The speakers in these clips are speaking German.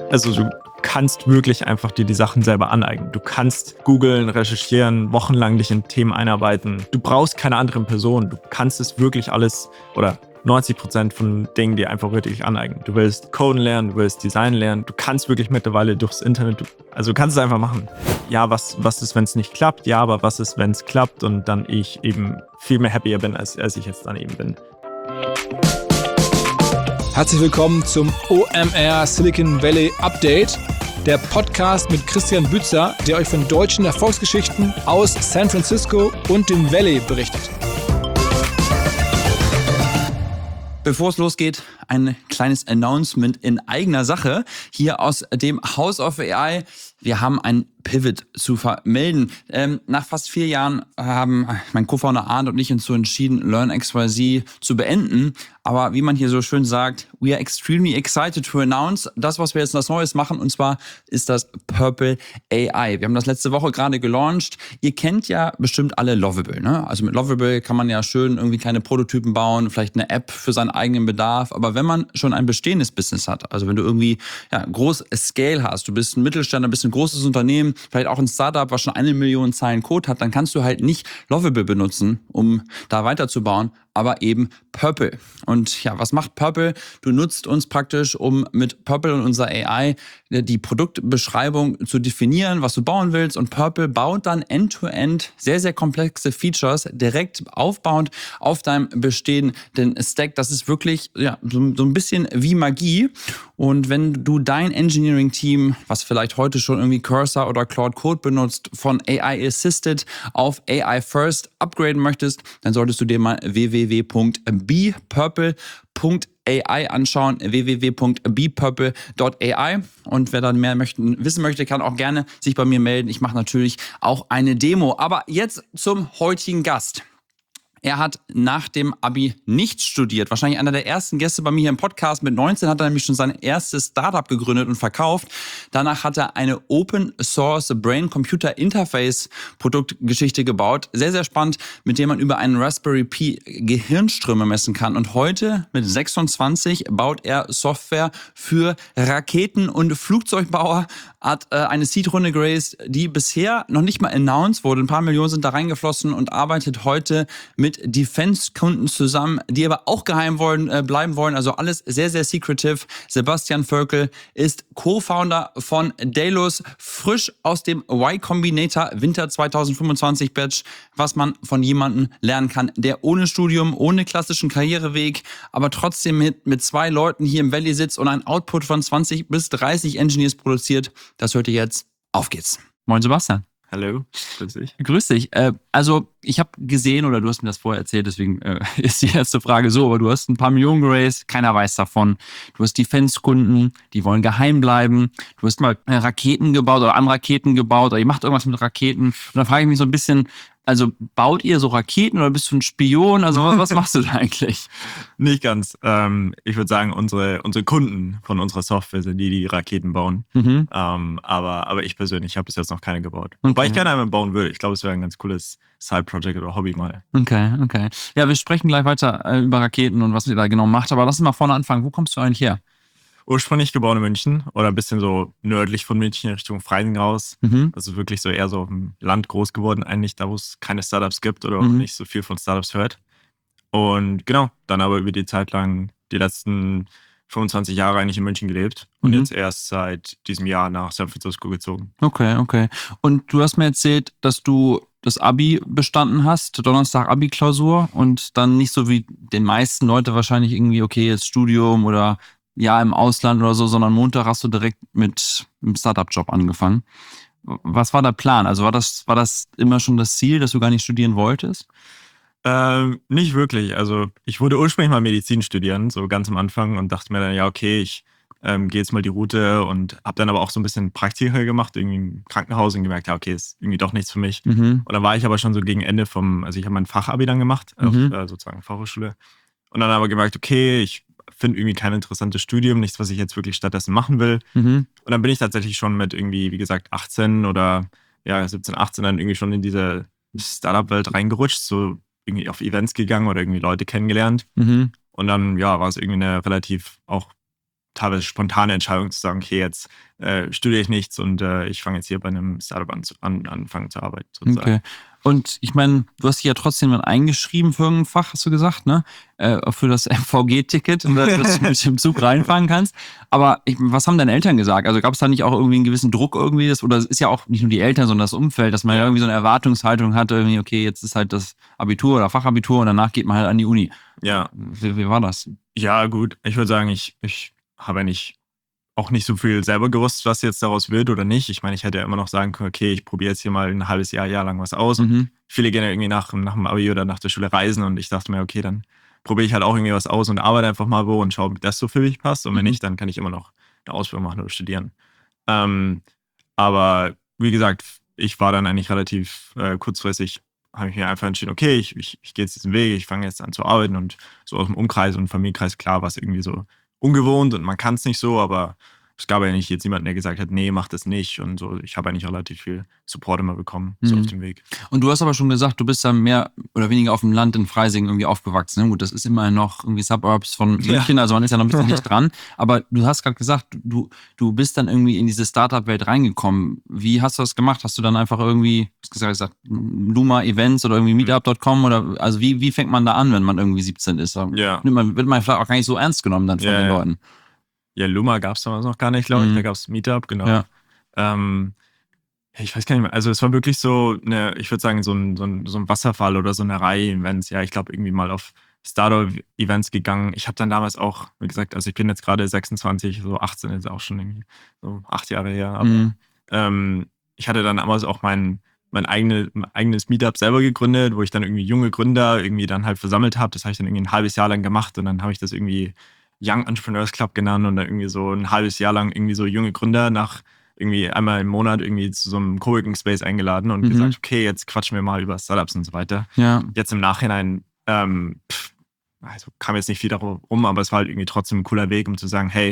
Also du kannst wirklich einfach dir die Sachen selber aneignen. Du kannst googeln, recherchieren, wochenlang dich in Themen einarbeiten. Du brauchst keine anderen Personen. Du kannst es wirklich alles oder 90% von Dingen dir einfach wirklich aneignen. Du willst Coden lernen, du willst Design lernen. Du kannst wirklich mittlerweile durchs Internet, du kannst es einfach machen. Ja, was ist, wenn es nicht klappt? Ja, aber was ist, wenn es klappt und dann ich eben viel mehr happier bin, als ich jetzt dann eben bin. Herzlich willkommen zum OMR Silicon Valley Update, der Podcast mit Christian Bützer, der euch von deutschen Erfolgsgeschichten aus San Francisco und dem Valley berichtet. Bevor es losgeht, ein kleines Announcement in eigener Sache hier aus dem House of AI. Wir haben ein Pivot zu vermelden. Nach fast 4 Jahren haben mein Co-Founder Arndt und ich uns so entschieden, LearnXYZ zu beenden. Aber wie man hier so schön sagt, we are extremely excited to announce das, was wir jetzt als Neues machen. Und zwar ist das Purple AI. Wir haben das letzte Woche gerade gelauncht. Ihr kennt ja bestimmt alle Lovable, ne? Also mit Lovable kann man ja schön irgendwie kleine Prototypen bauen, vielleicht eine App für seinen eigenen Bedarf. Aber wenn man schon ein bestehendes Business hat, also wenn du irgendwie groß Scale hast, du bist ein Mittelständler, bist ein großes Unternehmen, vielleicht auch ein Startup, was schon 1 Million Zeilen Code hat, dann kannst du halt nicht Lovable benutzen, um da weiterzubauen, aber eben Purple. Und ja, was macht Purple? Du nutzt uns praktisch, um mit Purple und unserer AI die Produktbeschreibung zu definieren, was du bauen willst. Und Purple baut dann end-to-end sehr, sehr komplexe Features direkt aufbauend auf deinem bestehenden Stack. Das ist wirklich so ein bisschen wie Magie. Und wenn du dein Engineering-Team, was vielleicht heute schon irgendwie Cursor oder Claude Code benutzt, von AI Assisted auf AI First upgraden möchtest, dann solltest du dir mal www.bepurple.ai anschauen, www.bepurple.ai. Und wer dann mehr wissen möchte, kann auch gerne sich bei mir melden. Ich mache natürlich auch eine Demo. Aber jetzt zum heutigen Gast. Er hat nach dem Abi nichts studiert. Wahrscheinlich einer der ersten Gäste bei mir hier im Podcast. Mit 19 hat er nämlich schon sein erstes Startup gegründet und verkauft. Danach hat er eine Open Source Brain-Computer Interface Produktgeschichte gebaut. Sehr, sehr spannend, mit dem man über einen Raspberry Pi Gehirnströme messen kann. Und heute mit 26 baut er Software für Raketen- und Flugzeugbauer. Hat eine Seed-Runde geraced, die bisher noch nicht mal announced wurde. Ein paar Millionen sind da reingeflossen und arbeitet heute mit Defense-Kunden zusammen, die aber auch geheim bleiben wollen. Also alles sehr, sehr secretive. Sebastian Völkel ist Co-Founder von Delos, frisch aus dem Y Combinator Winter 2025 Batch, was man von jemandem lernen kann, der ohne Studium, ohne klassischen Karriereweg, aber trotzdem mit 2 Leuten hier im Valley sitzt und einen Output von 20 bis 30 Engineers produziert. Das hört ihr jetzt. Auf geht's. Moin Sebastian. Hallo, grüß dich. Grüß dich. Also ich habe gesehen, oder du hast mir das vorher erzählt, deswegen ist die erste Frage so, aber du hast ein paar Millionen geraced, keiner weiß davon. Du hast Defense-Kunden, die wollen geheim bleiben. Du hast mal Raketen gebaut oder an Raketen gebaut oder ihr macht irgendwas mit Raketen. Und dann frage ich mich so ein bisschen, also baut ihr so Raketen oder bist du ein Spion? Also was machst du da eigentlich? Nicht ganz. Ich würde sagen, unsere Kunden von unserer Software sind die Raketen bauen. Mhm. Aber ich persönlich habe bis jetzt noch keine gebaut. Okay. Wobei ich gerne einmal bauen würde. Ich glaube, es wäre ein ganz cooles Side-Project oder Hobby mal. Okay. Ja, wir sprechen gleich weiter über Raketen und was ihr da genau macht. Aber lass uns mal vorne anfangen. Wo kommst du eigentlich her? Ursprünglich geboren in München oder ein bisschen so nördlich von München Richtung Freising raus. Mhm. Also wirklich so eher so im Land groß geworden, eigentlich da, wo es keine Startups gibt oder auch nicht so viel von Startups hört. Und genau, dann aber über die Zeit lang die letzten 25 Jahre eigentlich in München gelebt und jetzt erst seit diesem Jahr nach San Francisco gezogen. Okay. Und du hast mir erzählt, dass du das Abi bestanden hast, Donnerstag Abi-Klausur und dann nicht so wie den meisten Leute wahrscheinlich irgendwie, okay, jetzt Studium oder ja im Ausland oder so, sondern Montag hast du direkt mit einem Startup-Job angefangen. Was war der Plan? Also war das immer schon das Ziel, dass du gar nicht studieren wolltest? Nicht wirklich. Also ich wollte ursprünglich mal Medizin studieren, so ganz am Anfang und dachte mir dann, ja okay, ich gehe jetzt mal die Route und habe dann aber auch so ein bisschen Praktika gemacht, irgendwie im Krankenhaus und gemerkt, ja okay, ist irgendwie doch nichts für mich. Und dann war ich aber schon so gegen Ende also ich habe mein Fachabi dann gemacht, auf sozusagen Fachhochschule und dann aber gemerkt, okay, ich finde irgendwie kein interessantes Studium, nichts, was ich jetzt wirklich stattdessen machen will. Und dann bin ich tatsächlich schon mit irgendwie, wie gesagt, 18 oder 17, 18 dann irgendwie schon in diese Startup-Welt reingerutscht, so irgendwie auf Events gegangen oder irgendwie Leute kennengelernt. Und dann, war es irgendwie eine relativ auch teilweise spontane Entscheidung zu sagen, okay, jetzt studiere ich nichts und ich fange jetzt hier bei einem Startup anfangen zu arbeiten. Sozusagen. Okay. Und ich meine, du hast dich ja trotzdem dann eingeschrieben für irgendein Fach, hast du gesagt, ne? Für das MVG-Ticket, dass du mit dem Zug reinfahren kannst. Aber was haben deine Eltern gesagt? Also gab es da nicht auch irgendwie einen gewissen Druck irgendwie? Oder es ist ja auch nicht nur die Eltern, sondern das Umfeld, dass man ja irgendwie so eine Erwartungshaltung hat, irgendwie, okay, jetzt ist halt das Abitur oder Fachabitur und danach geht man halt an die Uni. Ja. Wie war das? Ja, gut. Ich würde sagen, ich habe ja auch nicht so viel selber gewusst, was jetzt daraus wird oder nicht. Ich meine, ich hätte ja immer noch sagen können, okay, ich probiere jetzt hier mal ein halbes Jahr lang was aus. Und viele gehen ja irgendwie nach dem Abi oder nach der Schule reisen und ich dachte mir, okay, dann probiere ich halt auch irgendwie was aus und arbeite einfach mal wo und schaue, ob das so für mich passt. Und wenn nicht, dann kann ich immer noch eine Ausbildung machen oder studieren. Aber wie gesagt, ich war dann eigentlich relativ kurzfristig, habe ich mir einfach entschieden, okay, ich gehe jetzt diesen Weg, ich fange jetzt an zu arbeiten und so aus dem Umkreis und Familienkreis, klar, war es irgendwie so ungewohnt und man kann es nicht so, aber es gab ja nicht jetzt jemanden, der gesagt hat, nee, mach das nicht und so. Ich habe eigentlich relativ viel Support immer bekommen, so auf dem Weg. Und du hast aber schon gesagt, du bist dann mehr oder weniger auf dem Land in Freising irgendwie aufgewachsen. Ne? Gut, das ist immerhin noch irgendwie Suburbs von München, also man ist ja noch ein bisschen nicht dran. Aber du hast gerade gesagt, du bist dann irgendwie in diese Startup-Welt reingekommen. Wie hast du das gemacht? Hast du dann einfach irgendwie, gesagt, Luma Events oder irgendwie Meetup.com oder also wie fängt man da an, wenn man irgendwie 17 ist? Ja. Wird man vielleicht auch gar nicht so ernst genommen dann von den Leuten. Ja, Luma gab es damals noch gar nicht, glaube ich. Da gab es Meetup, genau. Ja. Ich weiß gar nicht mehr. Also es war wirklich so ich würde sagen, so ein Wasserfall oder so eine Reihe Events. Ja, ich glaube irgendwie mal auf Startup-Events gegangen. Ich habe dann damals auch, wie gesagt, also ich bin jetzt gerade 26, so 18 ist auch schon irgendwie so 8 Jahre her. Aber ich hatte dann damals auch mein eigenes Meetup selber gegründet, wo ich dann irgendwie junge Gründer irgendwie dann halt versammelt habe. Das habe ich dann irgendwie ein halbes Jahr lang gemacht und dann habe ich das irgendwie Young Entrepreneurs Club genannt und dann irgendwie so ein halbes Jahr lang irgendwie so junge Gründer nach irgendwie einmal im Monat irgendwie zu so einem Coworking Space eingeladen und gesagt, okay, jetzt quatschen wir mal über Startups und so weiter. Ja. Jetzt im Nachhinein, also kam jetzt nicht viel darum rum, aber es war halt irgendwie trotzdem ein cooler Weg, um zu sagen, hey,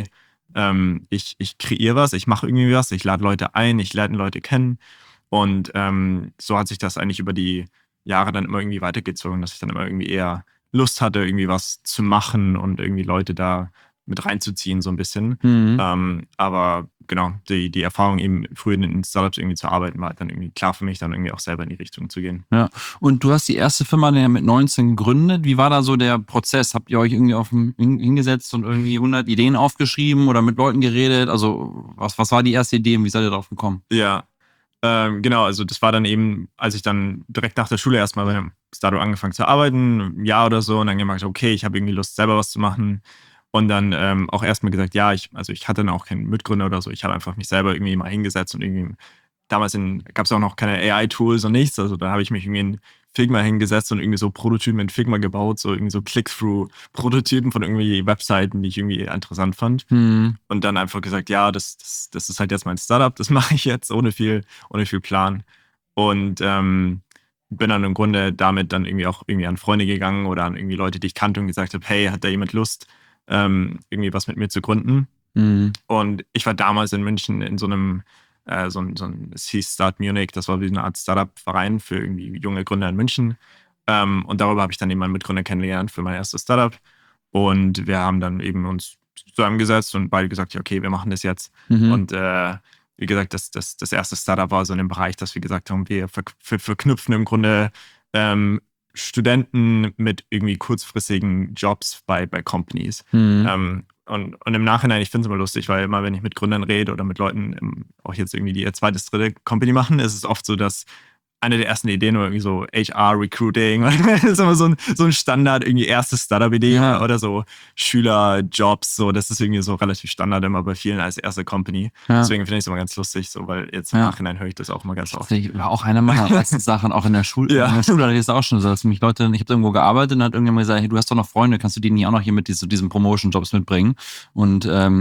ich kreiere was, ich mache irgendwie was, ich lade Leute ein, ich lerne Leute kennen und so hat sich das eigentlich über die Jahre dann immer irgendwie weitergezogen, dass ich dann immer irgendwie eher Lust hatte, irgendwie was zu machen und irgendwie Leute da mit reinzuziehen, so ein bisschen. Aber genau, die Erfahrung eben früher in den Startups irgendwie zu arbeiten, war halt dann irgendwie klar für mich, dann irgendwie auch selber in die Richtung zu gehen. Ja, und du hast die erste Firma dann ja mit 19 gegründet. Wie war da so der Prozess? Habt ihr euch irgendwie hingesetzt und irgendwie 100 Ideen aufgeschrieben oder mit Leuten geredet? Also was war die erste Idee und wie seid ihr darauf gekommen? Ja, genau, also das war dann eben, als ich dann direkt nach der Schule erstmal bei einem Startup angefangen zu arbeiten, ein Jahr oder so, und dann gemerkt, okay, ich habe irgendwie Lust, selber was zu machen. Und dann auch erstmal gesagt, ja, ich hatte dann auch keinen Mitgründer oder so, ich habe einfach mich selber irgendwie mal hingesetzt und irgendwie, damals gab es auch noch keine AI-Tools und nichts, also da habe ich mich irgendwie in Figma hingesetzt und irgendwie so Prototypen in Figma gebaut, so irgendwie so Click-Through-Prototypen von irgendwie Webseiten, die ich irgendwie interessant fand. Und dann einfach gesagt, ja, das ist halt jetzt mein Startup, das mache ich jetzt ohne viel Plan. Und bin dann im Grunde damit dann irgendwie auch irgendwie an Freunde gegangen oder an irgendwie Leute, die ich kannte und gesagt habe, hey, hat da jemand Lust, irgendwie was mit mir zu gründen? Und ich war damals in München in so einem es hieß Start Munich, das war wie eine Art Startup-Verein für irgendwie junge Gründer in München. Und darüber habe ich dann eben meinen Mitgründer kennengelernt für mein erstes Startup. Und wir haben dann eben uns zusammengesetzt und beide gesagt, ja, okay, wir machen das jetzt. Und wie gesagt, das erste Startup war so in dem Bereich, dass wir gesagt haben, wir verknüpfen im Grunde Studenten mit irgendwie kurzfristigen Jobs bei Companies. Und im Nachhinein, ich finde es immer lustig, weil immer, wenn ich mit Gründern rede oder mit Leuten, auch jetzt irgendwie, die ihr zweites, dritte Company machen, ist es oft so, dass eine der ersten Ideen oder irgendwie so HR-Recruiting, das ist immer so ein Standard, irgendwie erste Startup-Idee oder so Schülerjobs, so, das ist irgendwie so relativ Standard immer bei vielen als erste Company. Deswegen finde ich es immer ganz lustig, so, weil jetzt im Nachhinein höre ich das auch immer ganz oft. Das war auch eine meiner ersten Sachen, auch in der Schule. In der Schule hatte ich das auch schon so, dass mich Leute, ich habe irgendwo gearbeitet und hat irgendjemand gesagt, hey, du hast doch noch Freunde, kannst du die nicht auch noch hier mit diesen Promotion-Jobs mitbringen? Und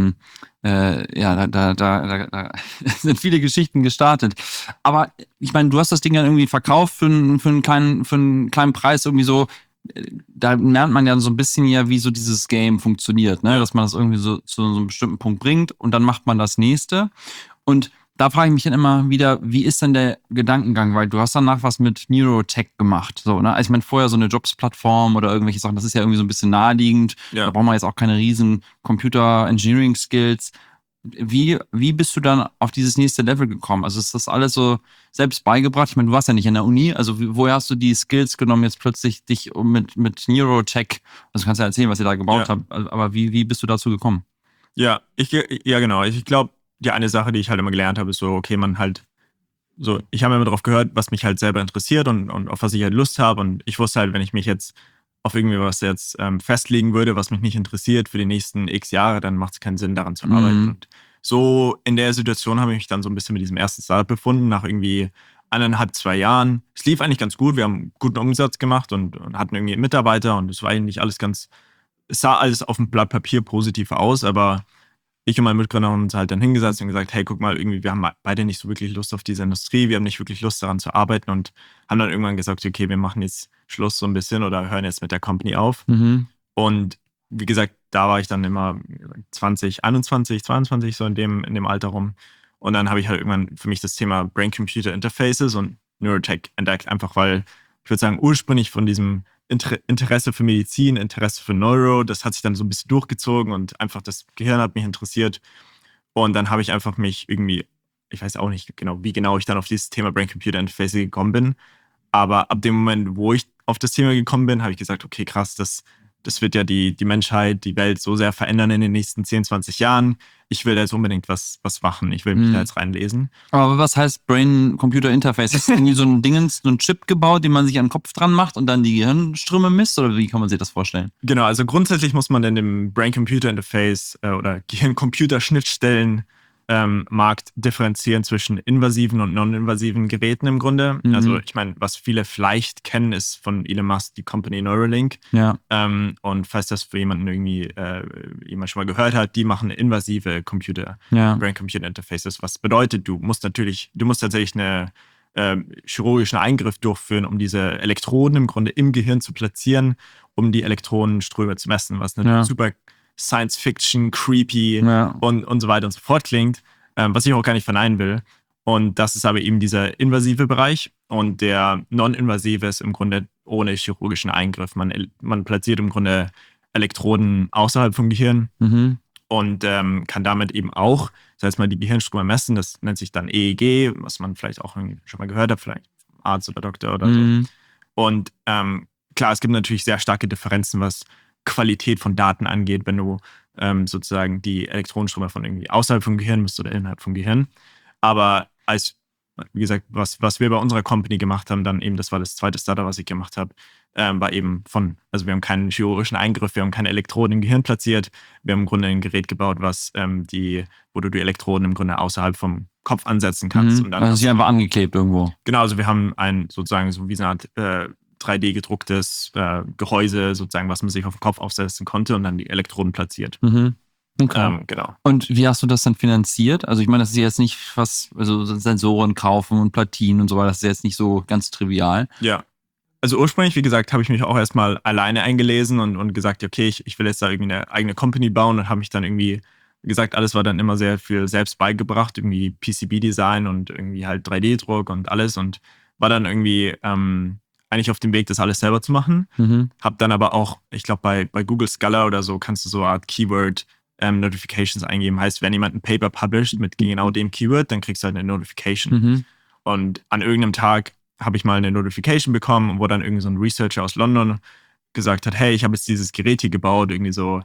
da sind viele Geschichten gestartet. Aber ich meine, du hast das Ding ja irgendwie verkauft für einen kleinen Preis irgendwie so. Da lernt man ja so ein bisschen ja, wie so dieses Game funktioniert, ne? Dass man das irgendwie so zu so einem bestimmten Punkt bringt und dann macht man das nächste. Und da frage ich mich dann immer wieder, wie ist denn der Gedankengang? Weil du hast danach was mit Neurotech gemacht. So, ne? Also ich meine, vorher so eine Jobs-Plattform oder irgendwelche Sachen, das ist ja irgendwie so ein bisschen naheliegend. Ja. Da braucht man jetzt auch keine riesen Computer-Engineering-Skills. Wie bist du dann auf dieses nächste Level gekommen? Also ist das alles so selbst beigebracht? Ich meine, du warst ja nicht in der Uni. Also woher hast du die Skills genommen, jetzt plötzlich dich mit Neurotech, also du kannst ja erzählen, was ihr da gebaut habt, aber wie bist du dazu gekommen? Ja, genau. Ich glaube, die eine Sache, die ich halt immer gelernt habe, ist so, okay, man halt so, ich habe immer darauf gehört, was mich halt selber interessiert und auf was ich halt Lust habe. Und ich wusste halt, wenn ich mich jetzt auf irgendwie was jetzt festlegen würde, was mich nicht interessiert für die nächsten x Jahre, dann macht es keinen Sinn, daran zu arbeiten. Und so in der Situation habe ich mich dann so ein bisschen mit diesem ersten Startup befunden, nach irgendwie 1,5, 2 Jahren. Es lief eigentlich ganz gut, wir haben guten Umsatz gemacht und hatten irgendwie Mitarbeiter und es war eigentlich alles es sah alles auf dem Blatt Papier positiv aus, aber ich und mein Mitgründer haben uns halt dann hingesetzt und gesagt, hey, guck mal, irgendwie, wir haben beide nicht so wirklich Lust auf diese Industrie, wir haben nicht wirklich Lust daran zu arbeiten und haben dann irgendwann gesagt, okay, wir machen jetzt Schluss so ein bisschen oder hören jetzt mit der Company auf. Und wie gesagt, da war ich dann immer 20, 21, 22, so in dem Alter rum. Und dann habe ich halt irgendwann für mich das Thema Brain-Computer-Interfaces und Neurotech entdeckt, einfach weil, ich würde sagen, ursprünglich von diesem Interesse für Medizin, Interesse für Neuro, das hat sich dann so ein bisschen durchgezogen und einfach das Gehirn hat mich interessiert. Und dann habe ich einfach mich irgendwie, ich weiß auch nicht genau, wie genau ich dann auf dieses Thema Brain-Computer-Interface gekommen bin. Aber ab dem Moment, wo ich auf das Thema gekommen bin, habe ich gesagt, okay, krass, das wird ja die Menschheit, die Welt so sehr verändern in den nächsten 10, 20 Jahren. Ich will da jetzt unbedingt was machen. Ich will mich da jetzt reinlesen. Aber was heißt Brain-Computer-Interface? Ist irgendwie so ein Chip gebaut, den man sich an den Kopf dran macht und dann die Gehirnströme misst? Oder wie kann man sich das vorstellen? Genau, also grundsätzlich muss man in dem Brain-Computer-Interface oder Gehirn-Computer-Schnittstellen Markt differenzieren zwischen invasiven und non-invasiven Geräten im Grunde. Also ich meine, was viele vielleicht kennen, ist von Elon Musk die Company Neuralink. Ja. Und falls das für jemanden irgendwie jemand schon mal gehört hat, die machen invasive Brain-Computer-Interfaces. Was bedeutet, du musst tatsächlich einen chirurgischen Eingriff durchführen, um diese Elektroden im Grunde im Gehirn zu platzieren, um die Elektronenströme zu messen, was natürlich super Science-Fiction, creepy und so weiter und so fort klingt, was ich auch gar nicht verneinen will. Und das ist aber eben dieser invasive Bereich und der non-invasive ist im Grunde ohne chirurgischen Eingriff. Man platziert im Grunde Elektroden außerhalb vom Gehirn und kann damit eben auch, das heißt mal die Gehirnströme messen, das nennt sich dann EEG, was man vielleicht auch schon mal gehört hat, vielleicht Arzt oder Doktor oder so. Und klar, es gibt natürlich sehr starke Differenzen, was Qualität von Daten angeht, wenn du sozusagen die Elektronenströme von irgendwie außerhalb vom Gehirn misst oder innerhalb vom Gehirn. Aber wie gesagt, was wir bei unserer Company gemacht haben, dann eben, das war das zweite Startup, was ich gemacht habe, war eben also wir haben keinen chirurgischen Eingriff, wir haben keine Elektroden im Gehirn platziert, wir haben im Grunde ein Gerät gebaut, wo du die Elektroden im Grunde außerhalb vom Kopf ansetzen kannst. Und dann also sie einfach angeklebt irgendwo. Genau, also wir haben sozusagen so wie so eine Art 3D-gedrucktes Gehäuse, sozusagen, was man sich auf den Kopf aufsetzen konnte und dann die Elektroden platziert. Okay. Genau. Und wie hast du das dann finanziert? Also ich meine, das ist jetzt nicht also Sensoren kaufen und Platinen und so weiter, das ist jetzt nicht so ganz trivial. Ja. Also ursprünglich, wie gesagt, habe ich mich auch erstmal alleine eingelesen und gesagt, okay, ich will jetzt da irgendwie eine eigene Company bauen und habe mich dann irgendwie, wie gesagt, alles war dann immer sehr viel selbst beigebracht, irgendwie PCB-Design und irgendwie halt 3D-Druck und alles und war dann irgendwie eigentlich auf dem Weg, das alles selber zu machen. Hab dann aber auch, ich glaube, bei Google Scholar oder so kannst du so eine Art Keyword Notifications eingeben. Heißt, wenn jemand ein Paper published mit genau dem Keyword, dann kriegst du halt eine Notification. Und an irgendeinem Tag habe ich mal eine Notification bekommen, wo dann irgend so ein Researcher aus London gesagt hat, hey, ich habe jetzt dieses Gerät hier gebaut, irgendwie so,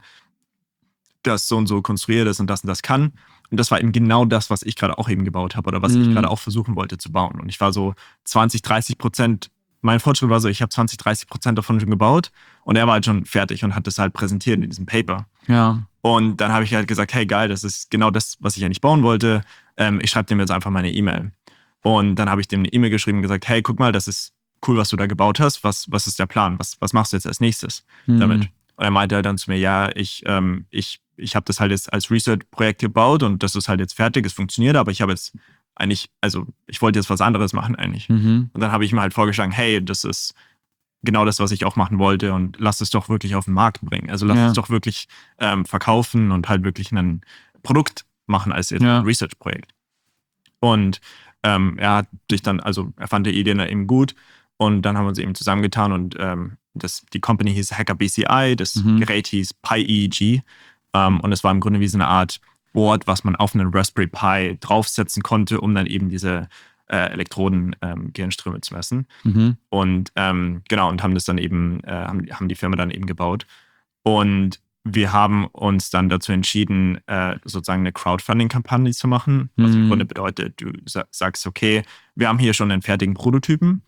das so und so konstruiert ist und das kann. Und das war eben genau das, was ich gerade auch eben gebaut habe oder was ich gerade auch versuchen wollte zu bauen. Und ich war so 20-30%, mein Fortschritt war so, ich habe 20-30% davon schon gebaut und er war halt schon fertig und hat das halt präsentiert in diesem Paper. Ja. Und dann habe ich halt gesagt, hey geil, das ist genau das, was ich eigentlich bauen wollte. Ich schreibe dem jetzt einfach meine E-Mail. Und dann habe ich dem eine E-Mail geschrieben und gesagt, hey, guck mal, das ist cool, was du da gebaut hast. Was ist der Plan? Was machst du jetzt als nächstes damit? Und er meinte dann zu mir, ja, ich habe das halt jetzt als Research-Projekt gebaut und das ist halt jetzt fertig, es funktioniert, aber ich habe jetzt eigentlich, also ich wollte jetzt was anderes machen eigentlich. Und dann habe ich ihm halt vorgeschlagen, hey, das ist genau das, was ich auch machen wollte und lass es doch wirklich auf den Markt bringen. Also lass es doch wirklich verkaufen und halt wirklich ein Produkt machen als jetzt ein Research-Projekt. Und er fand die Idee dann eben gut. Und dann haben wir uns eben zusammengetan und die Company hieß Hacker BCI, das Gerät hieß PiEEG. Und es war im Grunde wie so eine Art Board, was man auf einen Raspberry Pi draufsetzen konnte, um dann eben diese Elektroden-Gehirnströme zu messen. Und und haben das dann eben, haben die Firma dann eben gebaut. Und wir haben uns dann dazu entschieden, sozusagen eine Crowdfunding-Kampagne zu machen, was im Grunde bedeutet, du sagst, okay, wir haben hier schon einen fertigen Prototypen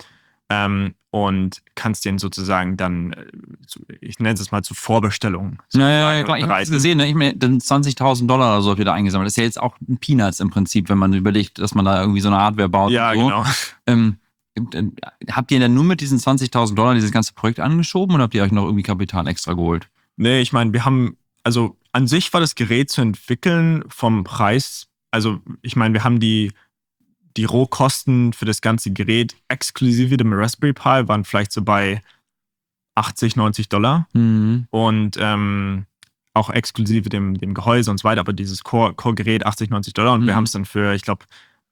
und kannst den sozusagen dann, ich nenne es mal zu Vorbestellung. Ja, klar, ich habe es gesehen, ne? Ich meine, dann $20.000 oder so habt ihr da eingesammelt. Das ist ja jetzt auch ein Peanuts im Prinzip, wenn man überlegt, dass man da irgendwie so eine Hardware baut. Ja, und so. Genau. Habt ihr dann nur mit diesen $20.000 dieses ganze Projekt angeschoben oder habt ihr euch noch irgendwie Kapital extra geholt? Nee, ich meine, also an sich war das Gerät zu entwickeln vom Preis, also ich meine, wir haben die Rohkosten für das ganze Gerät exklusive dem Raspberry Pi waren vielleicht so bei $80-90 und auch exklusive dem Gehäuse und so weiter, aber dieses Core-Gerät $80-90 und wir haben es dann für, ich glaube,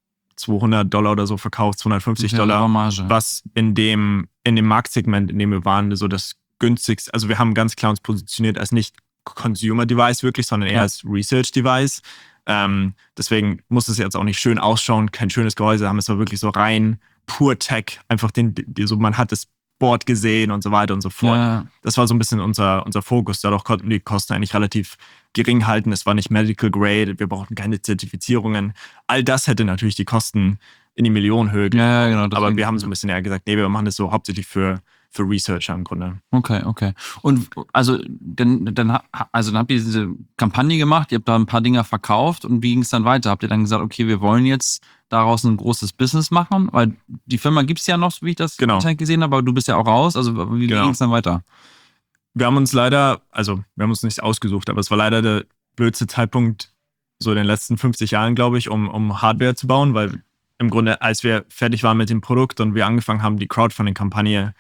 $200 oder so verkauft, $250, was in dem Marktsegment, in dem wir waren, so das günstigste, also wir haben ganz klar uns positioniert als nicht Consumer-Device wirklich, sondern eher als Research-Device. Deswegen muss es jetzt auch nicht schön ausschauen, kein schönes Gehäuse, haben es aber wirklich so rein pur Tech, einfach so man hat das Board gesehen und so weiter und so fort. Ja. Das war so ein bisschen unser Fokus, dadurch konnten wir die Kosten eigentlich relativ gering halten, es war nicht medical grade, wir brauchten keine Zertifizierungen, all das hätte natürlich die Kosten in die Millionenhöhe gebracht, ja, genau, aber wir haben so ein bisschen eher gesagt, nee, wir machen das so hauptsächlich für Researcher im Grunde. Okay. Und also dann habt ihr diese Kampagne gemacht, ihr habt da ein paar Dinger verkauft und wie ging es dann weiter? Habt ihr dann gesagt, okay, wir wollen jetzt daraus ein großes Business machen? Weil die Firma gibt es ja noch, wie ich das gesehen habe, aber du bist ja auch raus. Also wie ging es dann weiter? Wir haben uns nicht ausgesucht, aber es war leider der blödste Zeitpunkt so in den letzten 50 Jahren, glaube ich, um Hardware zu bauen, weil im Grunde, als wir fertig waren mit dem Produkt und wir angefangen haben, die Crowdfunding-Kampagne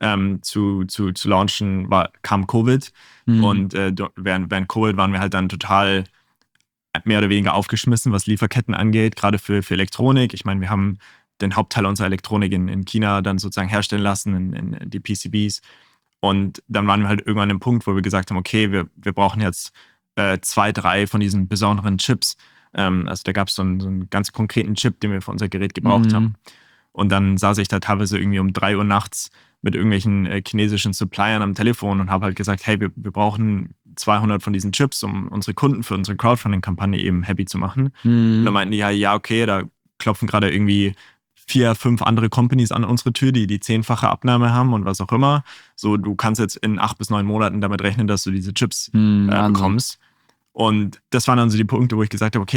zu launchen, kam Covid. Und während Covid waren wir halt dann total mehr oder weniger aufgeschmissen, was Lieferketten angeht, gerade für Elektronik. Ich meine, wir haben den Hauptteil unserer Elektronik in China dann sozusagen herstellen lassen, in die PCBs. Und dann waren wir halt irgendwann an dem Punkt, wo wir gesagt haben, okay, wir brauchen jetzt 2, 3 von diesen besonderen Chips. Also da gab es so einen ganz konkreten Chip, den wir für unser Gerät gebraucht haben. Und dann saß ich da teilweise irgendwie um 3 Uhr nachts mit irgendwelchen chinesischen Suppliern am Telefon und habe halt gesagt, hey, wir brauchen 200 von diesen Chips, um unsere Kunden für unsere Crowdfunding-Kampagne eben happy zu machen. Und dann meinten die, ja, okay, da klopfen gerade irgendwie 4, 5 andere Companies an unsere Tür, die 10-fache Abnahme haben und was auch immer. So, du kannst jetzt in 8 bis 9 Monaten damit rechnen, dass du diese Chips bekommst. Und das waren dann so die Punkte, wo ich gesagt habe, okay,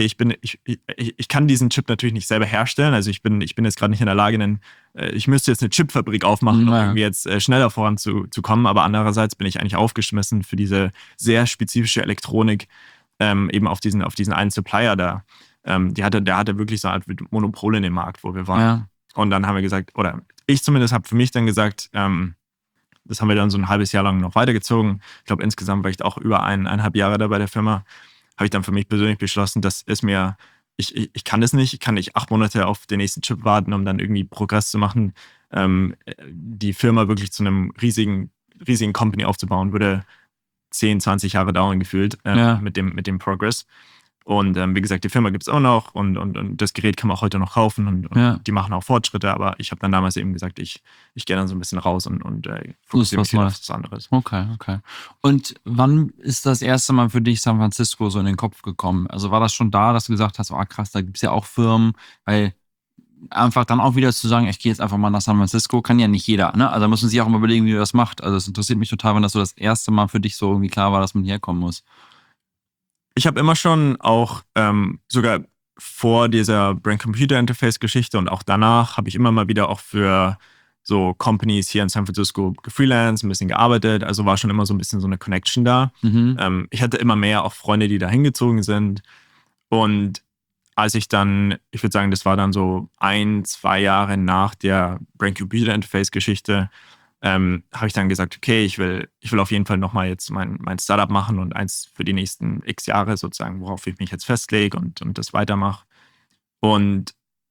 ich kann diesen Chip natürlich nicht selber herstellen. Also ich bin jetzt gerade nicht in der Lage, ich müsste jetzt eine Chipfabrik aufmachen, um irgendwie jetzt schneller voranzukommen. Aber andererseits bin ich eigentlich aufgeschmissen für diese sehr spezifische Elektronik, eben auf diesen einen Supplier da. Der hatte wirklich so eine Art Monopol in dem Markt, wo wir waren. Ja. Und dann haben wir gesagt, oder ich zumindest habe für mich dann gesagt, das haben wir dann so ein halbes Jahr lang noch weitergezogen. Ich glaube, insgesamt war ich auch über 1,5 Jahre da bei der Firma. Habe ich dann für mich persönlich beschlossen, das ist mir, ich kann das nicht. Ich kann nicht 8 Monate auf den nächsten Chip warten, um dann irgendwie Progress zu machen. Die Firma wirklich zu einem riesigen Company aufzubauen, würde 10, 20 Jahre dauern gefühlt mit dem Progress. Und wie gesagt, die Firma gibt es auch noch und das Gerät kann man auch heute noch kaufen und die machen auch Fortschritte, aber ich habe dann damals eben gesagt, ich gehe dann so ein bisschen raus und fokussiere mich auf was anderes. Okay. Und wann ist das erste Mal für dich San Francisco so in den Kopf gekommen? Also war das schon da, dass du gesagt hast, krass, da gibt es ja auch Firmen, weil einfach dann auch wieder zu sagen, ich gehe jetzt einfach mal nach San Francisco, kann ja nicht jeder, ne? Also da muss man sich auch mal überlegen, wie du das macht. Also es interessiert mich total, wenn das so das erste Mal für dich so irgendwie klar war, dass man hierher kommen muss. Ich habe immer schon auch sogar vor dieser Brain-Computer-Interface-Geschichte und auch danach habe ich immer mal wieder auch für so Companies hier in San Francisco gefreelanced, ein bisschen gearbeitet. Also war schon immer so ein bisschen so eine Connection da. Ich hatte immer mehr auch Freunde, die da hingezogen sind. Und als ich dann, ich würde sagen, das war dann so 1, 2 Jahre nach der Brain-Computer-Interface-Geschichte, habe ich dann gesagt, okay, ich will auf jeden Fall nochmal jetzt mein Startup machen und eins für die nächsten x Jahre sozusagen, worauf ich mich jetzt festlege und das weitermache. Und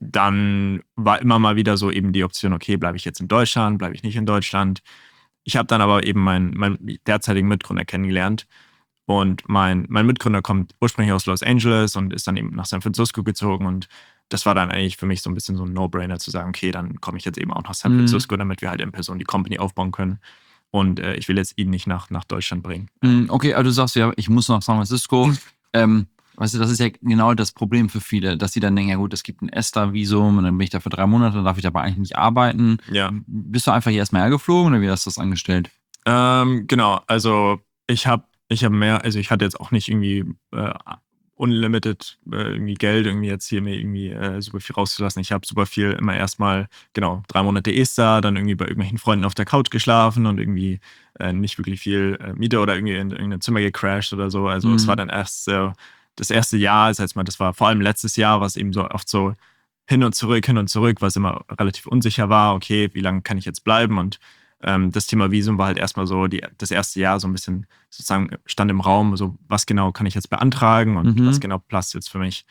dann war immer mal wieder so eben die Option, okay, bleibe ich jetzt in Deutschland, bleibe ich nicht in Deutschland. Ich habe dann aber eben meinen derzeitigen Mitgründer kennengelernt. Und mein Mitgründer kommt ursprünglich aus Los Angeles und ist dann eben nach San Francisco gezogen. Und das war dann eigentlich für mich so ein bisschen so ein No-Brainer zu sagen, okay, dann komme ich jetzt eben auch nach San Francisco, damit wir halt in Person die Company aufbauen können. Und ich will jetzt ihn nicht nach Deutschland bringen. Okay, aber du sagst ja, ich muss nach San Francisco. Weißt du, das ist ja genau das Problem für viele, dass sie dann denken, ja gut, es gibt ein ESTA-Visum und dann bin ich da für 3 Monate, dann darf ich aber eigentlich nicht arbeiten. Ja. Bist du einfach hier erstmal hergeflogen oder wie hast du das angestellt? Genau, also ich hatte jetzt auch nicht irgendwie unlimited irgendwie Geld, irgendwie jetzt hier mir irgendwie super viel rauszulassen. Ich habe super viel immer erstmal, 3 Monate ESTA, dann irgendwie bei irgendwelchen Freunden auf der Couch geschlafen und irgendwie nicht wirklich viel Miete oder irgendwie in irgendein Zimmer gecrashed oder so. Also es war dann erst das erste Jahr, das war vor allem letztes Jahr, was eben so oft so hin und zurück, was immer relativ unsicher war. Okay, wie lange kann ich jetzt bleiben? Und das Thema Visum war halt erstmal so das erste Jahr so ein bisschen sozusagen stand im Raum, so was genau kann ich jetzt beantragen und was genau passt jetzt für mich.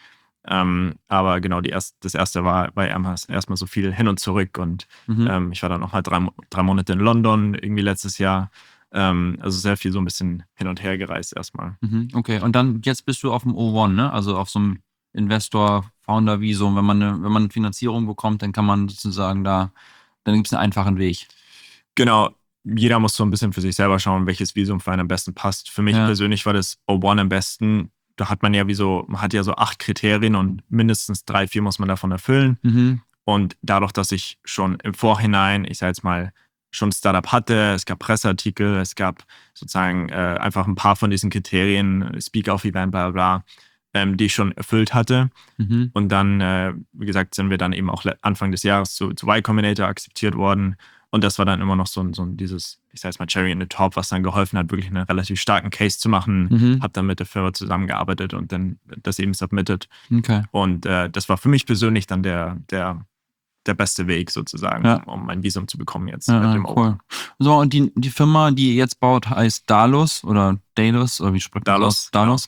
Aber genau, das erste war erstmal so viel hin und zurück und ich war dann noch mal 3 Monate in London irgendwie letztes Jahr. Also sehr viel so ein bisschen hin und her gereist erstmal. Okay, und dann jetzt bist du auf dem O1, ne? Also auf so einem Investor-Founder-Visum. Wenn man Finanzierung bekommt, dann kann man sozusagen dann gibt es einen einfachen Weg. Genau, jeder muss so ein bisschen für sich selber schauen, welches Visum für einen am besten passt. Für mich persönlich war das O1 am besten. Da hat man hat ja so 8 Kriterien und mindestens 3, 4 muss man davon erfüllen. Und dadurch, dass ich schon im Vorhinein, ich sage jetzt mal, schon ein Startup hatte, es gab Presseartikel, es gab sozusagen einfach ein paar von diesen Kriterien, Speaker auf Event, bla bla, die ich schon erfüllt hatte. Und dann, wie gesagt, sind wir dann eben auch Anfang des Jahres zu Y Combinator akzeptiert worden. Und das war dann immer noch so dieses, ich sage jetzt mal, Cherry in the Top, was dann geholfen hat, wirklich einen relativ starken Case zu machen. Habe dann mit der Firma zusammengearbeitet und dann das eben submitted. Okay. Und das war für mich persönlich dann der beste Weg sozusagen, um ein Visum zu bekommen jetzt. Mit dem cool. So, und die Firma, die ihr jetzt baut, heißt Dalos oder wie spricht man das aus? Dalos.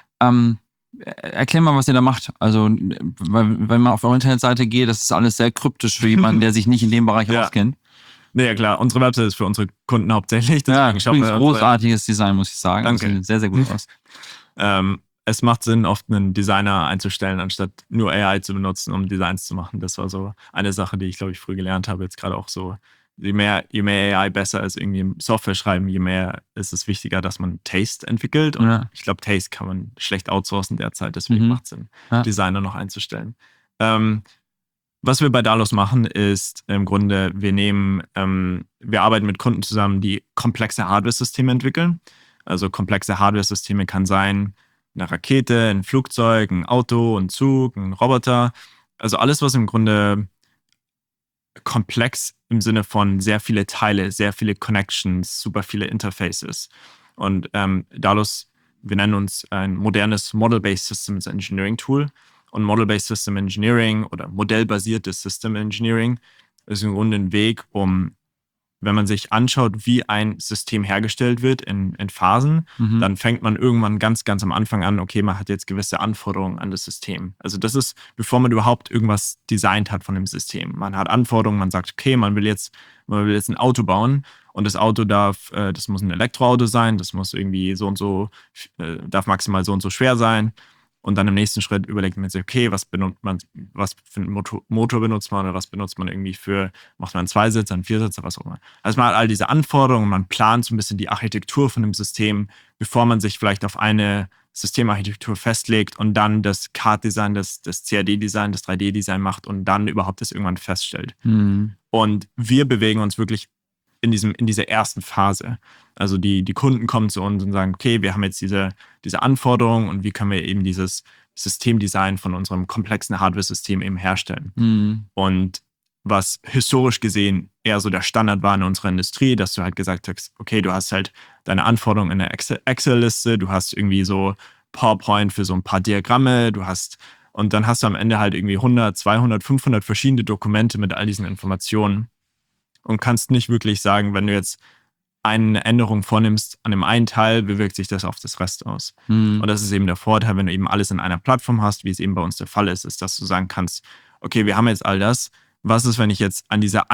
Erklär mal, was ihr da macht. Also, wenn man auf eure Internetseite geht, das ist alles sehr kryptisch für jemanden, der sich nicht in dem Bereich auskennt. Ja, klar. Unsere Website ist für unsere Kunden hauptsächlich. Großartiges Design, muss ich sagen. Danke. Das sieht sehr, sehr gut aus. Es macht Sinn, oft einen Designer einzustellen, anstatt nur AI zu benutzen, um Designs zu machen. Das war so eine Sache, die ich, glaube ich, früh gelernt habe. Jetzt gerade auch so, je mehr AI besser ist, irgendwie im Software schreiben, je mehr ist es wichtiger, dass man Taste entwickelt. Und ich glaube, Taste kann man schlecht outsourcen derzeit. Deswegen macht es Sinn, Designer noch einzustellen. Was wir bei Dalos machen, ist im Grunde, wir arbeiten mit Kunden zusammen, die komplexe Hardware-Systeme entwickeln. Also komplexe Hardware-Systeme kann sein, eine Rakete, ein Flugzeug, ein Auto, ein Zug, ein Roboter. Also alles, was im Grunde komplex im Sinne von sehr viele Teile, sehr viele Connections, super viele Interfaces. Und Dalos, wir nennen uns ein modernes Model-Based Systems Engineering Tool. Und Model-Based System Engineering oder modellbasiertes System Engineering ist im Grunde ein Weg, wenn man sich anschaut, wie ein System hergestellt wird in Phasen, dann fängt man irgendwann ganz, ganz am Anfang an, okay, man hat jetzt gewisse Anforderungen an das System. Also das ist, bevor man überhaupt irgendwas designt hat von dem System. Man hat Anforderungen, man sagt, okay, man will jetzt ein Auto bauen und das Auto das muss ein Elektroauto sein, das muss irgendwie so und so, darf maximal so und so schwer sein. Und dann im nächsten Schritt überlegt man sich, okay, was für einen Motor benutzt man oder was benutzt man irgendwie macht man einen Zweisitzer, einen Viersitzer, was auch immer. Also man hat all diese Anforderungen, man plant so ein bisschen die Architektur von dem System, bevor man sich vielleicht auf eine Systemarchitektur festlegt und dann das CAD-Design, das CAD-Design, das 3D-Design macht und dann überhaupt das irgendwann feststellt. Und wir bewegen uns wirklich in dieser ersten Phase. Also die Kunden kommen zu uns und sagen, okay, wir haben jetzt diese Anforderungen und wie können wir eben dieses Systemdesign von unserem komplexen Hardware-System eben herstellen. Und was historisch gesehen eher so der Standard war in unserer Industrie, dass du halt gesagt hast, okay, du hast halt deine Anforderungen in der Excel-Liste, du hast irgendwie so PowerPoint für so ein paar Diagramme, und dann hast du am Ende halt irgendwie 100, 200, 500 verschiedene Dokumente mit all diesen Informationen. Und kannst nicht wirklich sagen, wenn du jetzt eine Änderung vornimmst an dem einen Teil, wie wirkt sich das auf das Rest aus? Und das ist eben der Vorteil, wenn du eben alles in einer Plattform hast, wie es eben bei uns der Fall ist, dass du sagen kannst, okay, wir haben jetzt all das. Was ist, wenn ich jetzt an diesem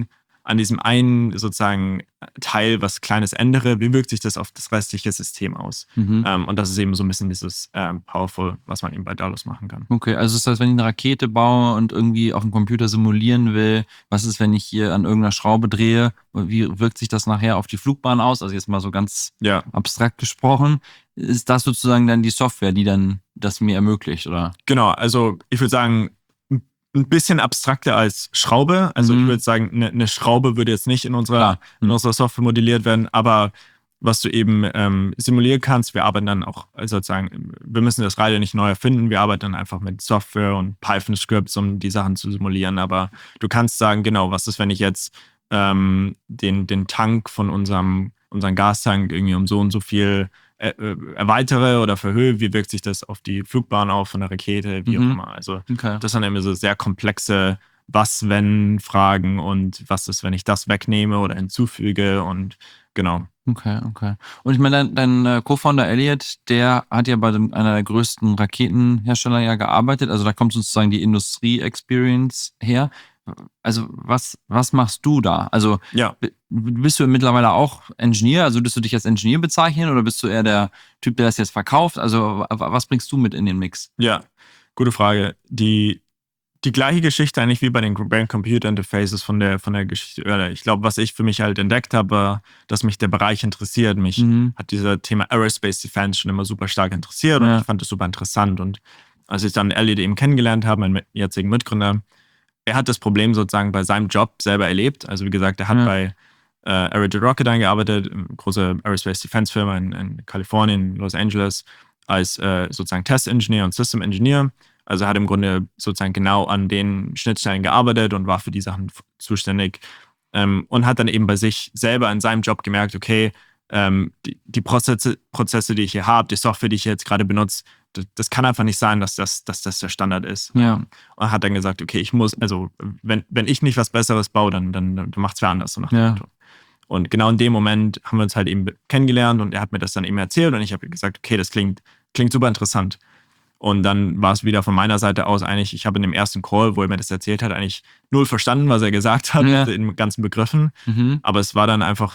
einen sozusagen Teil was Kleines ändere? Wie wirkt sich das auf das restliche System aus? Und das ist eben so ein bisschen dieses Powerful, was man eben bei Daedalus machen kann. Okay, also ist das, wenn ich eine Rakete baue und irgendwie auf dem Computer simulieren will, was ist, wenn ich hier an irgendeiner Schraube drehe? Wie wirkt sich das nachher auf die Flugbahn aus? Also jetzt mal so ganz abstrakt gesprochen. Ist das sozusagen dann die Software, die dann das mir ermöglicht, oder? Genau, also ich würde sagen, ein bisschen abstrakter als Schraube. Also ich würde sagen, eine Schraube würde jetzt nicht in unserer Software modelliert werden, aber was du eben simulieren kannst, wir arbeiten dann auch sozusagen, wir müssen das Rad ja nicht neu erfinden, wir arbeiten dann einfach mit Software und Python-Scripts, um die Sachen zu simulieren, aber du kannst sagen, genau, was ist, wenn ich jetzt den Tank von unserem Gastank irgendwie um so und so viel erweitere oder verhöhe, wie wirkt sich das auf die Flugbahn auf von der Rakete, wie auch immer. Also das sind immer so sehr komplexe Was-Wenn-Fragen und was ist, wenn ich das wegnehme oder hinzufüge und genau. Okay. Und ich meine, dein Co-Founder Elliot, der hat ja bei einer der größten Raketenhersteller ja gearbeitet, also da kommt sozusagen die Industrie-Experience her. Also was machst du da? Also bist du mittlerweile auch Engineer? Also würdest du dich als Engineer bezeichnen oder bist du eher der Typ, der das jetzt verkauft? Also was bringst du mit in den Mix? Ja, gute Frage. Die gleiche Geschichte eigentlich wie bei den Brain-Computer-Interfaces von der Geschichte. Ich glaube, was ich für mich halt entdeckt habe, dass mich der Bereich interessiert. Mich hat dieser Thema Aerospace Defense schon immer super stark interessiert und ich fand das super interessant. Und als ich dann Elliot eben kennengelernt habe, meinen jetzigen Mitgründer, er hat das Problem sozusagen bei seinem Job selber erlebt. Also wie gesagt, er hat bei Aerojet Rocketdyne gearbeitet, eine große Aerospace Defense Firma in Kalifornien, Los Angeles, als sozusagen Test-Engineer und System-Engineer. Also er hat im Grunde sozusagen genau an den Schnittstellen gearbeitet und war für die Sachen zuständig. Und hat dann eben bei sich selber in seinem Job gemerkt, okay, die Prozesse, die ich hier habe, die Software, die ich jetzt gerade benutze, das kann einfach nicht sein, dass das der Standard ist. Ja. Und hat dann gesagt, okay, ich muss, also wenn ich nicht was Besseres baue, dann macht es wer anders. So nach dem Motto. Und genau in dem Moment haben wir uns halt eben kennengelernt und er hat mir das dann eben erzählt und ich habe gesagt, okay, das klingt super interessant. Und dann war es wieder von meiner Seite aus eigentlich, ich habe in dem ersten Call, wo er mir das erzählt hat, eigentlich null verstanden, was er gesagt hat, in den ganzen Begriffen. Aber es war dann einfach,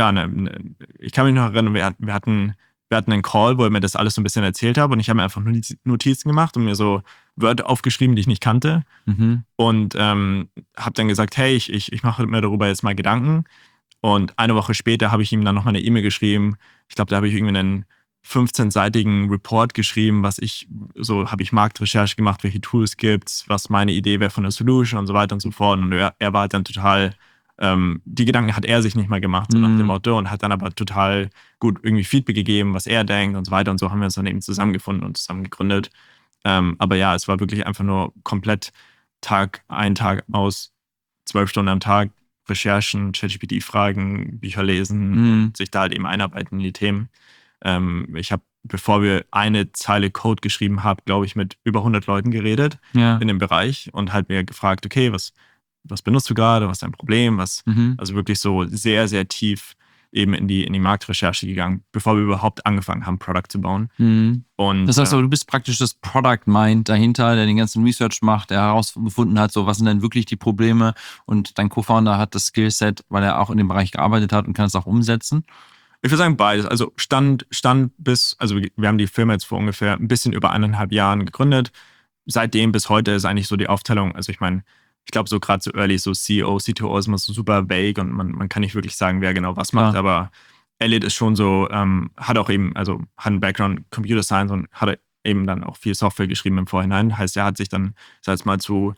ich kann mich noch erinnern, wir hatten einen Call, wo er mir das alles so ein bisschen erzählt hat und ich habe mir einfach nur Notizen gemacht und mir so Wörter aufgeschrieben, die ich nicht kannte. Und habe dann gesagt, hey, ich mache mir darüber jetzt mal Gedanken. Und eine Woche später habe ich ihm dann nochmal eine E-Mail geschrieben. Ich glaube, da habe ich irgendwie einen 15-seitigen Report geschrieben, habe ich Marktrecherche gemacht, welche Tools gibt's, was meine Idee wäre von der Solution und so weiter und so fort. Und er war halt dann total, die Gedanken hat er sich nicht mal gemacht, so nach dem Motto, und hat dann aber total gut irgendwie Feedback gegeben, was er denkt und so weiter. Und so haben wir uns dann eben zusammengefunden und zusammen gegründet. Aber ja, es war wirklich einfach nur komplett Tag aus, 12 Stunden am Tag, Recherchen, ChatGPT-Fragen, Bücher lesen und sich da halt eben einarbeiten in die Themen. Ich habe, bevor wir eine Zeile Code geschrieben haben, glaube ich, mit über 100 Leuten geredet in dem Bereich und halt mir gefragt, okay, was benutzt du gerade, was ist dein Problem, also wirklich so sehr, sehr tief eben in die Marktrecherche gegangen, bevor wir überhaupt angefangen haben, Product zu bauen. Und, das heißt aber, du bist praktisch das Product Mind dahinter, der den ganzen Research macht, der herausgefunden hat, so was sind denn wirklich die Probleme, und dein Co-Founder hat das Skillset, weil er auch in dem Bereich gearbeitet hat und kann es auch umsetzen. Ich würde sagen beides. Also Stand bis, also wir haben die Firma jetzt vor ungefähr ein bisschen über 1,5 Jahren gegründet. Seitdem bis heute ist eigentlich so die Aufteilung, also ich meine, ich glaube so gerade so early, so CEO, CTO ist immer so super vague und man kann nicht wirklich sagen, wer genau was macht, aber Elliot ist schon so, hat auch eben, also hat einen Background Computer Science und hat eben dann auch viel Software geschrieben im Vorhinein. Heißt, er hat sich dann, sag ich mal, zu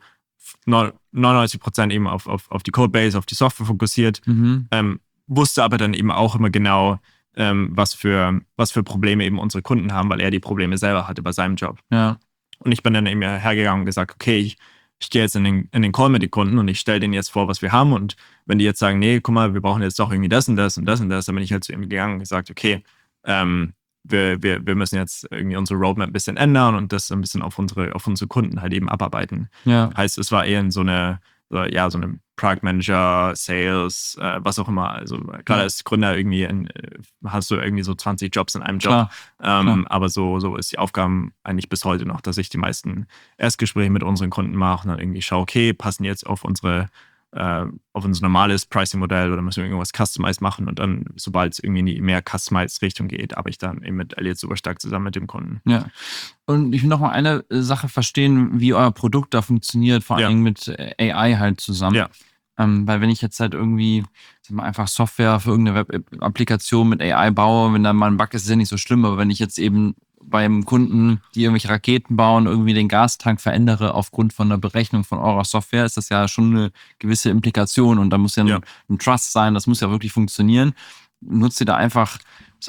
99% eben auf die Codebase, auf die Software fokussiert. Wusste aber dann eben auch immer genau, was für Probleme eben unsere Kunden haben, weil er die Probleme selber hatte bei seinem Job. Ja. Und ich bin dann eben hergegangen und gesagt, okay, ich gehe jetzt in den Call mit den Kunden und ich stelle denen jetzt vor, was wir haben. Und wenn die jetzt sagen, nee, guck mal, wir brauchen jetzt doch irgendwie das und das und das und das, dann bin ich halt zu ihm gegangen und gesagt, okay, wir müssen jetzt irgendwie unsere Roadmap ein bisschen ändern und das ein bisschen auf unsere Kunden halt eben abarbeiten. Ja. Heißt, es war eher in so eine so eine Product Manager, Sales, was auch immer. Also gerade als Gründer irgendwie hast du irgendwie so 20 Jobs in einem Job. Klar. Aber so ist die Aufgabe eigentlich bis heute noch, dass ich die meisten Erstgespräche mit unseren Kunden mache und dann irgendwie schaue, okay, passen jetzt auf unser normales Pricing-Modell oder müssen wir irgendwas customized machen und dann, sobald es irgendwie in die mehr customized-Richtung geht, arbeite ich dann eben mit Elliot super stark zusammen mit dem Kunden. Ja. Und ich will noch mal eine Sache verstehen, wie euer Produkt da funktioniert, vor allem mit AI halt zusammen. Ja. Weil wenn ich jetzt halt irgendwie einfach Software für irgendeine Web-Applikation mit AI baue, wenn da mal ein Bug ist, ist ja nicht so schlimm, aber wenn ich jetzt eben beim Kunden, die irgendwelche Raketen bauen, irgendwie den Gastank verändere aufgrund von einer Berechnung von eurer Software, ist das ja schon eine gewisse Implikation und da muss ja ein Trust sein, das muss ja wirklich funktionieren. Nutzt ihr da einfach,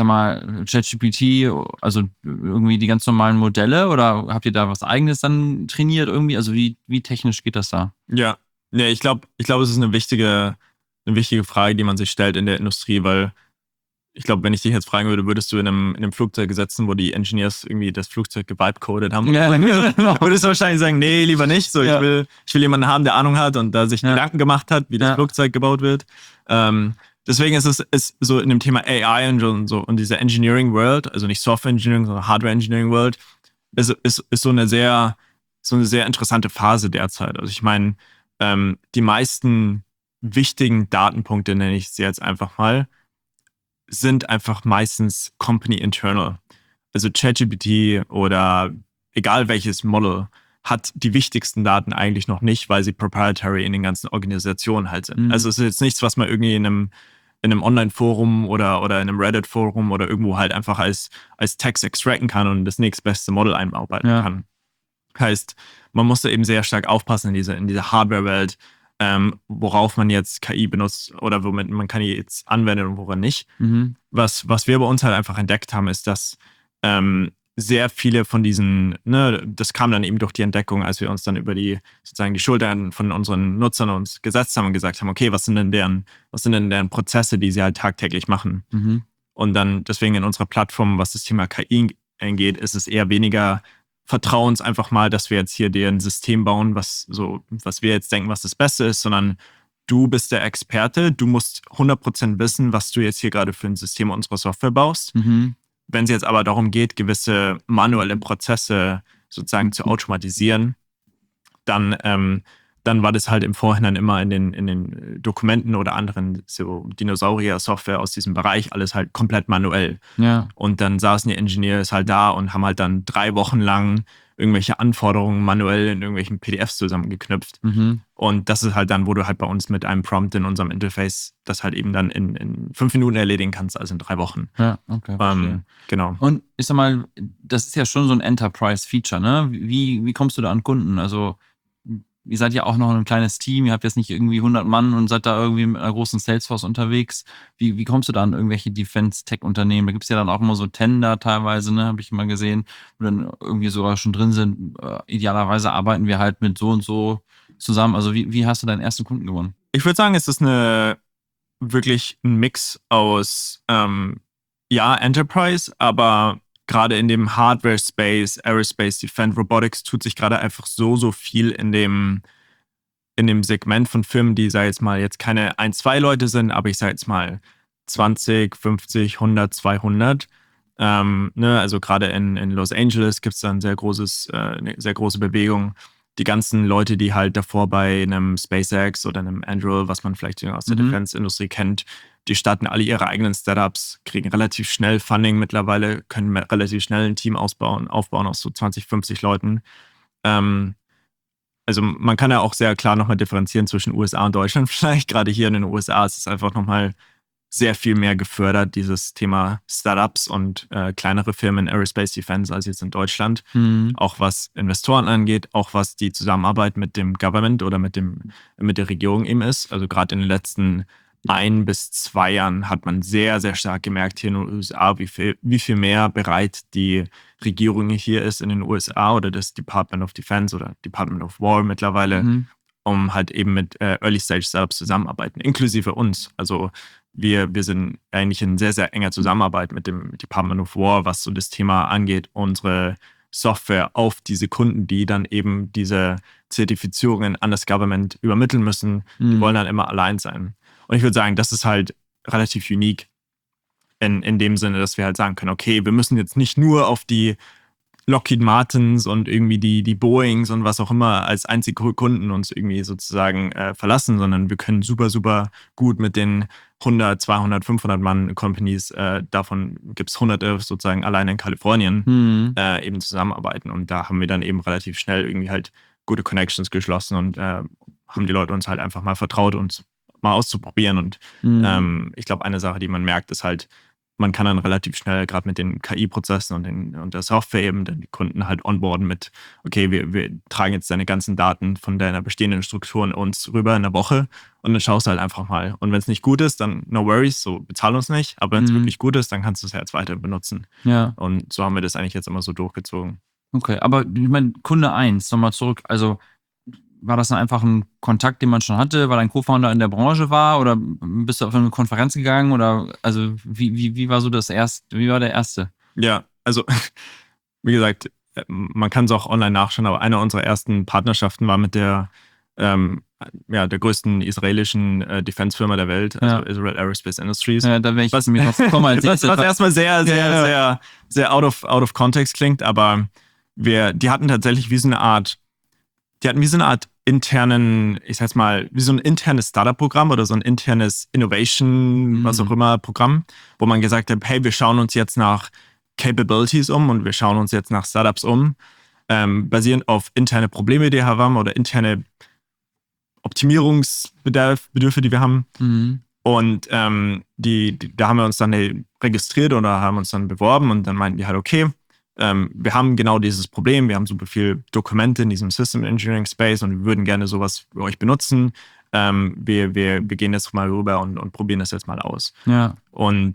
ChatGPT, also irgendwie die ganz normalen Modelle oder habt ihr da was Eigenes dann trainiert irgendwie? Also wie technisch geht das da? Ja, ich glaube, es ist eine wichtige Frage, die man sich stellt in der Industrie, weil ich glaube, wenn ich dich jetzt fragen würde, würdest du in einem Flugzeug sitzen, wo die Engineers irgendwie das Flugzeug gewibecoded haben? Ja, würdest du wahrscheinlich sagen, nee, lieber nicht. So, ich will jemanden haben, der Ahnung hat und da sich Gedanken gemacht hat, wie das Flugzeug gebaut wird. Deswegen ist es so in dem Thema AI und diese Engineering World, also nicht Software Engineering, sondern Hardware Engineering World, ist so eine sehr interessante Phase derzeit. Also ich meine, die meisten wichtigen Datenpunkte, nenne ich sie jetzt einfach mal, sind einfach meistens Company internal. Also ChatGPT oder egal welches Model hat die wichtigsten Daten eigentlich noch nicht, weil sie proprietary in den ganzen Organisationen halt sind. Also es ist jetzt nichts, was man irgendwie in einem Online-Forum oder in einem Reddit-Forum oder irgendwo halt einfach als Text extracten kann und das nächstbeste Model einarbeiten kann. Heißt, man muss da eben sehr stark aufpassen in dieser Hardware-Welt, worauf man jetzt KI benutzt oder womit man KI jetzt anwendet und woran nicht. Was wir bei uns halt einfach entdeckt haben, ist, dass sehr viele von diesen, das kam dann eben durch die Entdeckung, als wir uns dann über die Schultern von unseren Nutzern uns gesetzt haben und gesagt haben, okay, was sind denn deren Prozesse, die sie halt tagtäglich machen? Und dann deswegen in unserer Plattform, was das Thema KI angeht, ist es eher weniger vertrau uns einfach mal, dass wir jetzt hier dir ein System bauen, was wir jetzt denken, was das Beste ist, sondern du bist der Experte, du musst 100% wissen, was du jetzt hier gerade für ein System unserer Software baust. Wenn es jetzt aber darum geht, gewisse manuelle Prozesse sozusagen zu automatisieren, dann war das halt im Vorhinein immer in den Dokumenten oder anderen so Dinosaurier-Software aus diesem Bereich alles halt komplett manuell. Ja. Und dann saßen die Engineers halt da und haben halt dann 3 Wochen lang irgendwelche Anforderungen manuell in irgendwelchen PDFs zusammengeknüpft. Und das ist halt dann, wo du halt bei uns mit einem Prompt in unserem Interface das halt eben dann in 5 Minuten erledigen kannst, also in 3 Wochen. Ja, okay. Genau. Und ich sag mal, das ist ja schon so ein Enterprise-Feature, ne? Wie kommst du da an Kunden? Also ihr seid ja auch noch ein kleines Team, ihr habt jetzt nicht irgendwie 100 Mann und seid da irgendwie mit einer großen Salesforce unterwegs. Wie kommst du da an irgendwelche Defense-Tech-Unternehmen? Da gibt es ja dann auch immer so Tender teilweise, ne, habe ich mal gesehen, wo dann irgendwie sogar schon drin sind. Idealerweise arbeiten wir halt mit so und so zusammen. Also wie hast du deinen ersten Kunden gewonnen? Ich würde sagen, es ist wirklich ein Mix aus Enterprise, aber gerade in dem Hardware-Space, Aerospace, Defense, Robotics tut sich gerade einfach so viel in dem Segment von Firmen, die, sag ich jetzt mal, jetzt keine 1, 2 Leute sind, aber ich sage jetzt mal 20, 50, 100, 200. Also gerade in Los Angeles gibt es da eine sehr große Bewegung. Die ganzen Leute, die halt davor bei einem SpaceX oder einem Anduril, was man vielleicht aus der Defense-Industrie kennt, die starten alle ihre eigenen Startups, kriegen relativ schnell Funding mittlerweile, können relativ schnell ein Team aufbauen aus so 20, 50 Leuten. Also man kann ja auch sehr klar nochmal differenzieren zwischen USA und Deutschland. Vielleicht gerade hier in den USA ist es einfach nochmal sehr viel mehr gefördert, dieses Thema Startups und kleinere Firmen in Aerospace Defense als jetzt in Deutschland. Auch was Investoren angeht, auch was die Zusammenarbeit mit dem Government oder mit der Regierung eben ist. Also gerade in den letzten 1 bis 2 Jahren hat man sehr, sehr stark gemerkt hier in den USA, wie viel mehr bereit die Regierung hier ist in den USA oder das Department of Defense oder Department of War mittlerweile, um halt eben mit Early-Stage-Startups zusammenarbeiten, inklusive uns. Also wir sind eigentlich in sehr, sehr enger Zusammenarbeit mit dem Department of War, was so das Thema angeht, unsere Software auf diese Kunden, die dann eben diese Zertifizierungen an das Government übermitteln müssen. Die wollen dann immer allein sein. Und ich würde sagen, das ist halt relativ unique in dem Sinne, dass wir halt sagen können, okay, wir müssen jetzt nicht nur auf die Lockheed Martins und irgendwie die Boeings und was auch immer als einzige Kunden uns irgendwie sozusagen verlassen, sondern wir können super, super gut mit den 100, 200, 500 Mann Companies, davon gibt es hunderte sozusagen alleine in Kalifornien, eben zusammenarbeiten. Und da haben wir dann eben relativ schnell irgendwie halt gute Connections geschlossen und haben die Leute uns halt einfach mal vertraut, uns mal auszuprobieren. Und ich glaube, eine Sache, die man merkt, ist halt, man kann dann relativ schnell, gerade mit den KI-Prozessen und der Software eben, dann die Kunden halt onboarden mit, okay, wir tragen jetzt deine ganzen Daten von deiner bestehenden Struktur in uns rüber in der Woche und dann schaust du halt einfach mal. Und wenn es nicht gut ist, dann no worries, so bezahl uns nicht. Aber wenn es wirklich gut ist, dann kannst du es ja jetzt weiter benutzen. Ja. Und so haben wir das eigentlich jetzt immer so durchgezogen. Okay, aber ich meine, Kunde 1, nochmal zurück, also war das dann einfach ein Kontakt, den man schon hatte, weil ein Co-Founder in der Branche war oder bist du auf eine Konferenz gegangen oder also wie war so wie war der erste? Ja, also wie gesagt, man kann es auch online nachschauen, aber eine unserer ersten Partnerschaften war mit der größten israelischen Defense-Firma der Welt, also Israel Aerospace Industries. Ja, da wäre ich mir drauf gekommen, als was erstmal sehr out of context klingt, aber die hatten tatsächlich wie so eine Art internen, ich sag's mal, wie so ein internes Startup-Programm oder so ein internes Innovation, was auch immer, Programm, wo man gesagt hat, hey, wir schauen uns jetzt nach Capabilities um und wir schauen uns jetzt nach Startups um, basierend auf interne Probleme, die wir haben oder interne Optimierungsbedürfe, die wir haben. Und da haben wir uns dann registriert oder haben uns dann beworben und dann meinten die halt, okay, wir haben genau dieses Problem, wir haben super viel Dokumente in diesem System Engineering Space und wir würden gerne sowas für euch benutzen. Wir gehen jetzt mal rüber und probieren das jetzt mal aus. Ja. Und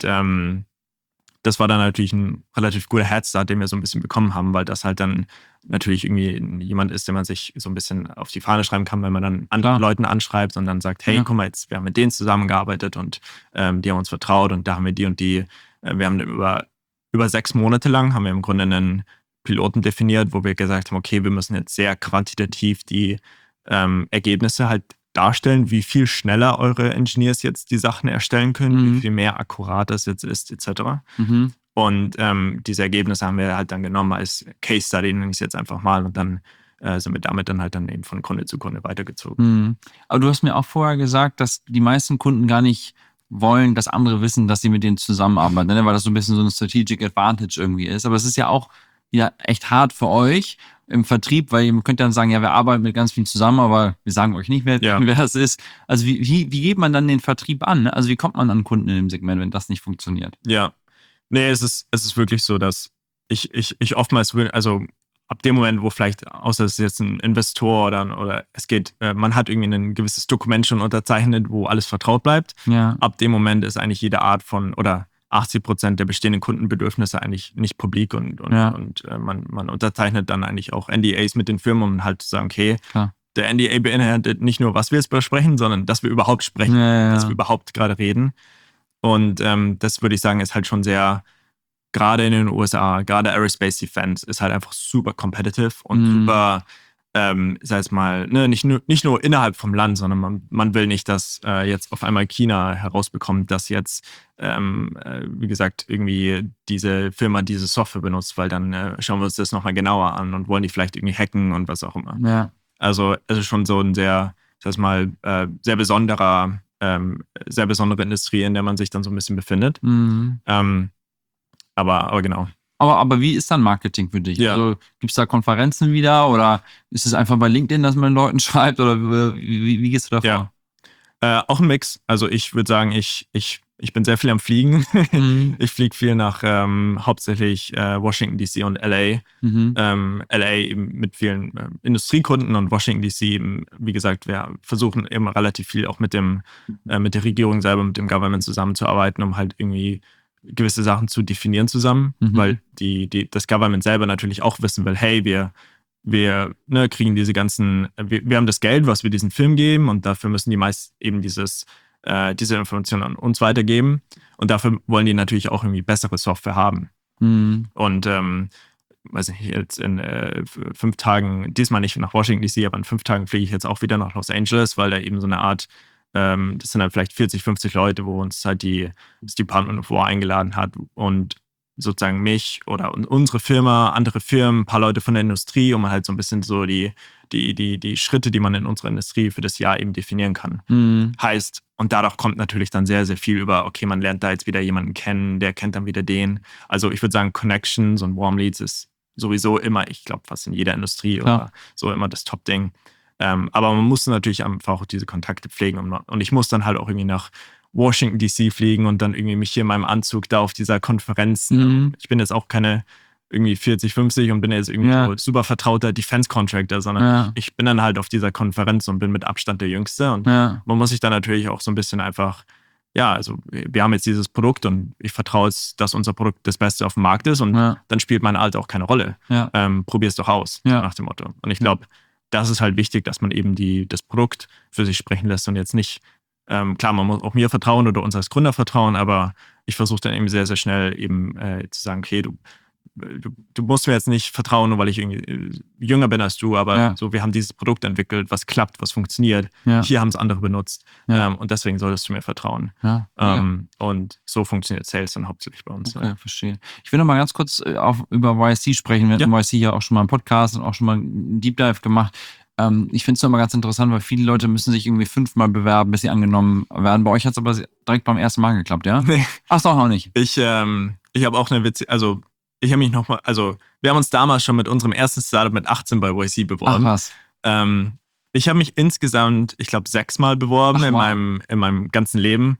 das war dann natürlich ein relativ guter Headstart, den wir so ein bisschen bekommen haben, weil das halt dann natürlich irgendwie jemand ist, den man sich so ein bisschen auf die Fahne schreiben kann, wenn man dann anderen Leuten anschreibt und dann sagt, hey, guck mal, jetzt, wir haben mit denen zusammengearbeitet und die haben uns vertraut und da haben wir die und die, wir haben über 6 Monate lang haben wir im Grunde einen Piloten definiert, wo wir gesagt haben, okay, wir müssen jetzt sehr quantitativ die Ergebnisse halt darstellen, wie viel schneller eure Engineers jetzt die Sachen erstellen können, wie viel mehr akkurat das jetzt ist, etc. Und diese Ergebnisse haben wir halt dann genommen als Case Study, nenne ich es jetzt einfach mal, und dann sind wir damit dann halt dann eben von Kunde zu Kunde weitergezogen. Aber du hast mir auch vorher gesagt, dass die meisten Kunden gar nicht wollen, dass andere wissen, dass sie mit denen zusammenarbeiten, ne? Weil das so ein bisschen so ein Strategic Advantage irgendwie ist. Aber es ist ja auch wieder echt hart für euch im Vertrieb, weil ihr könnt dann sagen, ja, wir arbeiten mit ganz vielen zusammen, aber wir sagen euch nicht, wer das ist. Also wie geht man dann den Vertrieb an? Ne? Also wie kommt man an Kunden in dem Segment, wenn das nicht funktioniert? Ja, nee, es ist wirklich so, dass ich oftmals will, also ab dem Moment, wo vielleicht, außer es ist jetzt ein Investor oder es geht, man hat irgendwie ein gewisses Dokument schon unterzeichnet, wo alles vertraut bleibt. Ja. Ab dem Moment ist eigentlich jede Art von, oder 80% der bestehenden Kundenbedürfnisse eigentlich nicht publik und man unterzeichnet dann eigentlich auch NDAs mit den Firmen, um halt zu sagen, okay, der NDA beinhaltet nicht nur, was wir jetzt besprechen, sondern dass wir überhaupt sprechen, dass wir überhaupt gerade reden. Und das würde ich sagen, ist halt schon sehr, gerade in den USA, gerade Aerospace Defense ist halt einfach super competitive und super, sag ich mal, ne, nicht nur innerhalb vom Land, sondern man will nicht, dass jetzt auf einmal China herausbekommt, dass jetzt, wie gesagt, irgendwie diese Firma diese Software benutzt, weil dann schauen wir uns das nochmal genauer an und wollen die vielleicht irgendwie hacken und was auch immer. Ja. Also es ist schon so ein sehr, sag ich mal, sehr besondere Industrie, in der man sich dann so ein bisschen befindet. Aber genau. Aber wie ist dann Marketing für dich? Ja. Also gibt es da Konferenzen wieder oder ist es einfach bei LinkedIn, dass man Leuten schreibt oder wie gehst du da vor? Ja. Auch ein Mix. Also ich würde sagen, ich bin sehr viel am Fliegen. Ich fliege viel nach hauptsächlich Washington DC und LA. LA eben mit vielen Industriekunden und Washington DC eben, wie gesagt, wir versuchen eben relativ viel auch mit der Regierung selber, mit dem Government zusammenzuarbeiten, um halt irgendwie gewisse Sachen zu definieren zusammen, weil das Government selber natürlich auch wissen will, hey, wir kriegen diese ganzen, wir haben das Geld, was wir diesen Film geben und dafür müssen die meist eben diese Informationen an uns weitergeben und dafür wollen die natürlich auch irgendwie bessere Software haben. Und weiß nicht, jetzt in 5 Tagen, diesmal nicht nach Washington DC, aber in 5 Tagen fliege ich jetzt auch wieder nach Los Angeles, weil da eben so eine Art, das sind dann vielleicht 40, 50 Leute, wo uns halt das Department of War eingeladen hat und sozusagen mich oder unsere Firma, andere Firmen, ein paar Leute von der Industrie, um halt so ein bisschen so die Schritte, die man in unserer Industrie für das Jahr eben definieren kann. Heißt, und dadurch kommt natürlich dann sehr, sehr viel über, okay, man lernt da jetzt wieder jemanden kennen, der kennt dann wieder den. Also ich würde sagen, Connections und Warm Leads ist sowieso immer, ich glaube, fast in jeder Industrie oder so immer das Top-Ding. Aber man muss natürlich einfach auch diese Kontakte pflegen. Und ich muss dann halt auch irgendwie nach Washington DC fliegen und dann irgendwie mich hier in meinem Anzug da auf dieser Konferenz. Ich bin jetzt auch keine irgendwie 40, 50 und bin jetzt irgendwie so super vertrauter Defense-Contractor, sondern ich bin dann halt auf dieser Konferenz und bin mit Abstand der Jüngste. Und man muss sich dann natürlich auch so ein bisschen einfach, also wir haben jetzt dieses Produkt und ich vertraue jetzt, dass unser Produkt das Beste auf dem Markt ist und dann spielt mein Alter auch keine Rolle. Probier es doch aus, so nach dem Motto. Und ich glaube, das ist halt wichtig, dass man eben das Produkt für sich sprechen lässt und jetzt nicht, klar, man muss auch mir vertrauen oder uns als Gründer vertrauen, aber ich versuche dann eben sehr, sehr schnell eben zu sagen, okay, du musst mir jetzt nicht vertrauen, nur weil ich irgendwie jünger bin als du, aber so, wir haben dieses Produkt entwickelt, was klappt, was funktioniert. Hier haben es andere benutzt und deswegen solltest du mir vertrauen. Und so funktioniert Sales dann hauptsächlich bei uns. Okay, verstehe. Ich will noch mal ganz kurz über YC sprechen. Wir hatten YC ja auch schon mal einen Podcast und auch schon mal einen Deep Dive gemacht. Ich finde es immer ganz interessant, weil viele Leute müssen sich irgendwie 5-mal bewerben, bis sie angenommen werden. Bei euch hat es aber direkt beim ersten Mal geklappt, ja? Nee. Ach, doch noch nicht. Ich habe auch eine Witz, also ich habe mich nochmal, also wir haben uns damals schon mit unserem ersten Startup mit 18 bei YC beworben. Ach was. Ich habe mich insgesamt, ich glaube, 6-mal beworben in meinem ganzen Leben.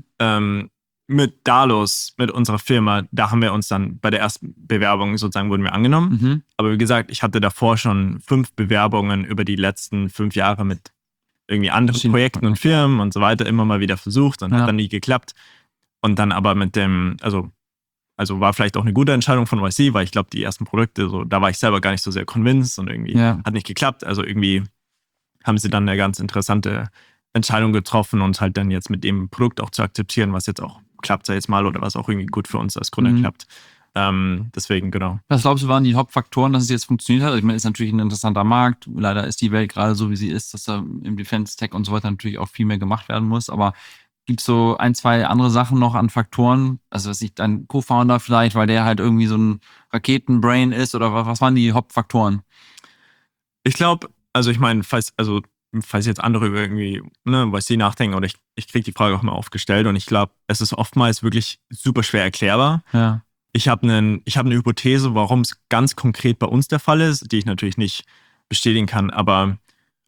Mit Dalos, mit unserer Firma, da haben wir uns dann bei der ersten Bewerbung sozusagen wurden wir angenommen. Aber wie gesagt, ich hatte davor schon 5 Bewerbungen über die letzten 5 Jahre mit irgendwie anderen Projekten und Firmen und so weiter immer mal wieder versucht und hat dann nie geklappt. Und dann aber mit dem, also war vielleicht auch eine gute Entscheidung von YC, weil ich glaube, die ersten Produkte, so, da war ich selber gar nicht so sehr convinced und irgendwie hat nicht geklappt. Also irgendwie haben sie dann eine ganz interessante Entscheidung getroffen, uns halt dann jetzt mit dem Produkt auch zu akzeptieren, was jetzt auch klappt, sei jetzt mal, oder was auch irgendwie gut für uns als Gründer klappt. Deswegen, genau. Was glaubst du, waren die Hauptfaktoren, dass es jetzt funktioniert hat? Ich meine, es ist natürlich ein interessanter Markt. Leider ist die Welt gerade so, wie sie ist, dass da im Defense, Tech und so weiter natürlich auch viel mehr gemacht werden muss. Aber gibt es so 1, 2 andere Sachen noch an Faktoren? Also, was ich dein Co-Founder vielleicht, weil der halt irgendwie so ein Raketenbrain ist, oder was waren die Hauptfaktoren? Ich glaube, also ich meine, falls jetzt andere über irgendwie YC nachdenken, oder ich kriege die Frage auch mal aufgestellt und ich glaube, es ist oftmals wirklich super schwer erklärbar. Ich habe eine Hypothese, warum es ganz konkret bei uns der Fall ist, die ich natürlich nicht bestätigen kann, aber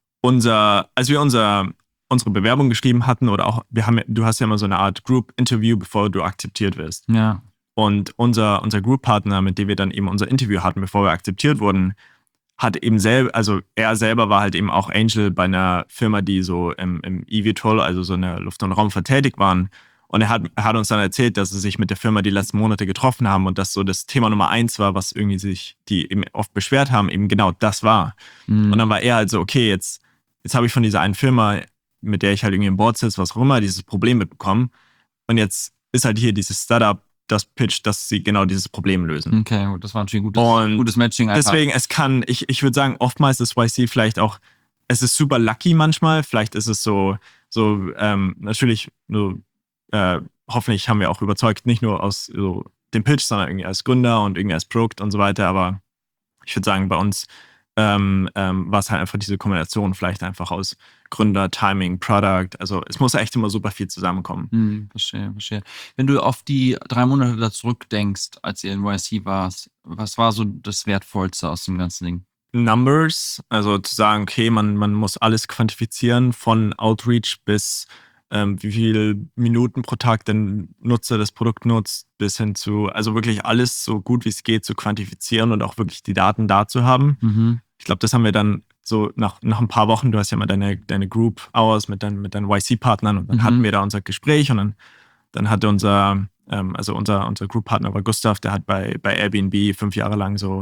als wir unsere Bewerbung geschrieben hatten oder auch, du hast ja immer so eine Art Group-Interview, bevor du akzeptiert wirst. Und unser Group-Partner, mit dem wir dann eben unser Interview hatten, bevor wir akzeptiert wurden, hat eben er selber war halt eben auch Angel bei einer Firma, die so im eVTOL, also so in der Luft- und Raumfahrt tätig waren. Und er hat uns dann erzählt, dass sie sich mit der Firma die letzten Monate getroffen haben und dass so das Thema Nummer 1 war, was irgendwie die eben oft beschwert haben, eben genau das war. Und dann war er halt so, okay, jetzt habe ich von dieser einen Firma, mit der ich halt irgendwie im Board sitze, was auch immer, dieses Problem mitbekommen. Und jetzt ist halt hier dieses Startup, das Pitch, dass sie genau dieses Problem lösen. Okay, gut, das war natürlich ein gutes Matching. Deswegen, ich würde sagen, oftmals ist YC vielleicht auch, es ist super lucky manchmal, vielleicht ist es so natürlich nur, hoffentlich haben wir auch überzeugt, nicht nur aus so dem Pitch, sondern irgendwie als Gründer und irgendwie als Produkt und so weiter, aber ich würde sagen, bei uns war es halt einfach diese Kombination vielleicht einfach aus Gründer, Timing, Product. Also es muss echt immer super viel zusammenkommen. Verstehe. Wenn du auf die 3 Monate da zurückdenkst, als ihr in YC warst, was war so das Wertvollste aus dem ganzen Ding? Numbers, also zu sagen, okay, man muss alles quantifizieren, von Outreach bis wie viele Minuten pro Tag der Nutzer das Produkt nutzt, bis hin zu, also wirklich alles so gut wie es geht zu quantifizieren und auch wirklich die Daten da zu haben. Ich glaube, das haben wir dann so nach ein paar Wochen, du hast ja mal deine Group Hours mit deinen YC-Partnern und dann hatten wir da unser Gespräch und dann hatte unser Group-Partner war Gustav, der hat bei Airbnb 5 Jahre lang so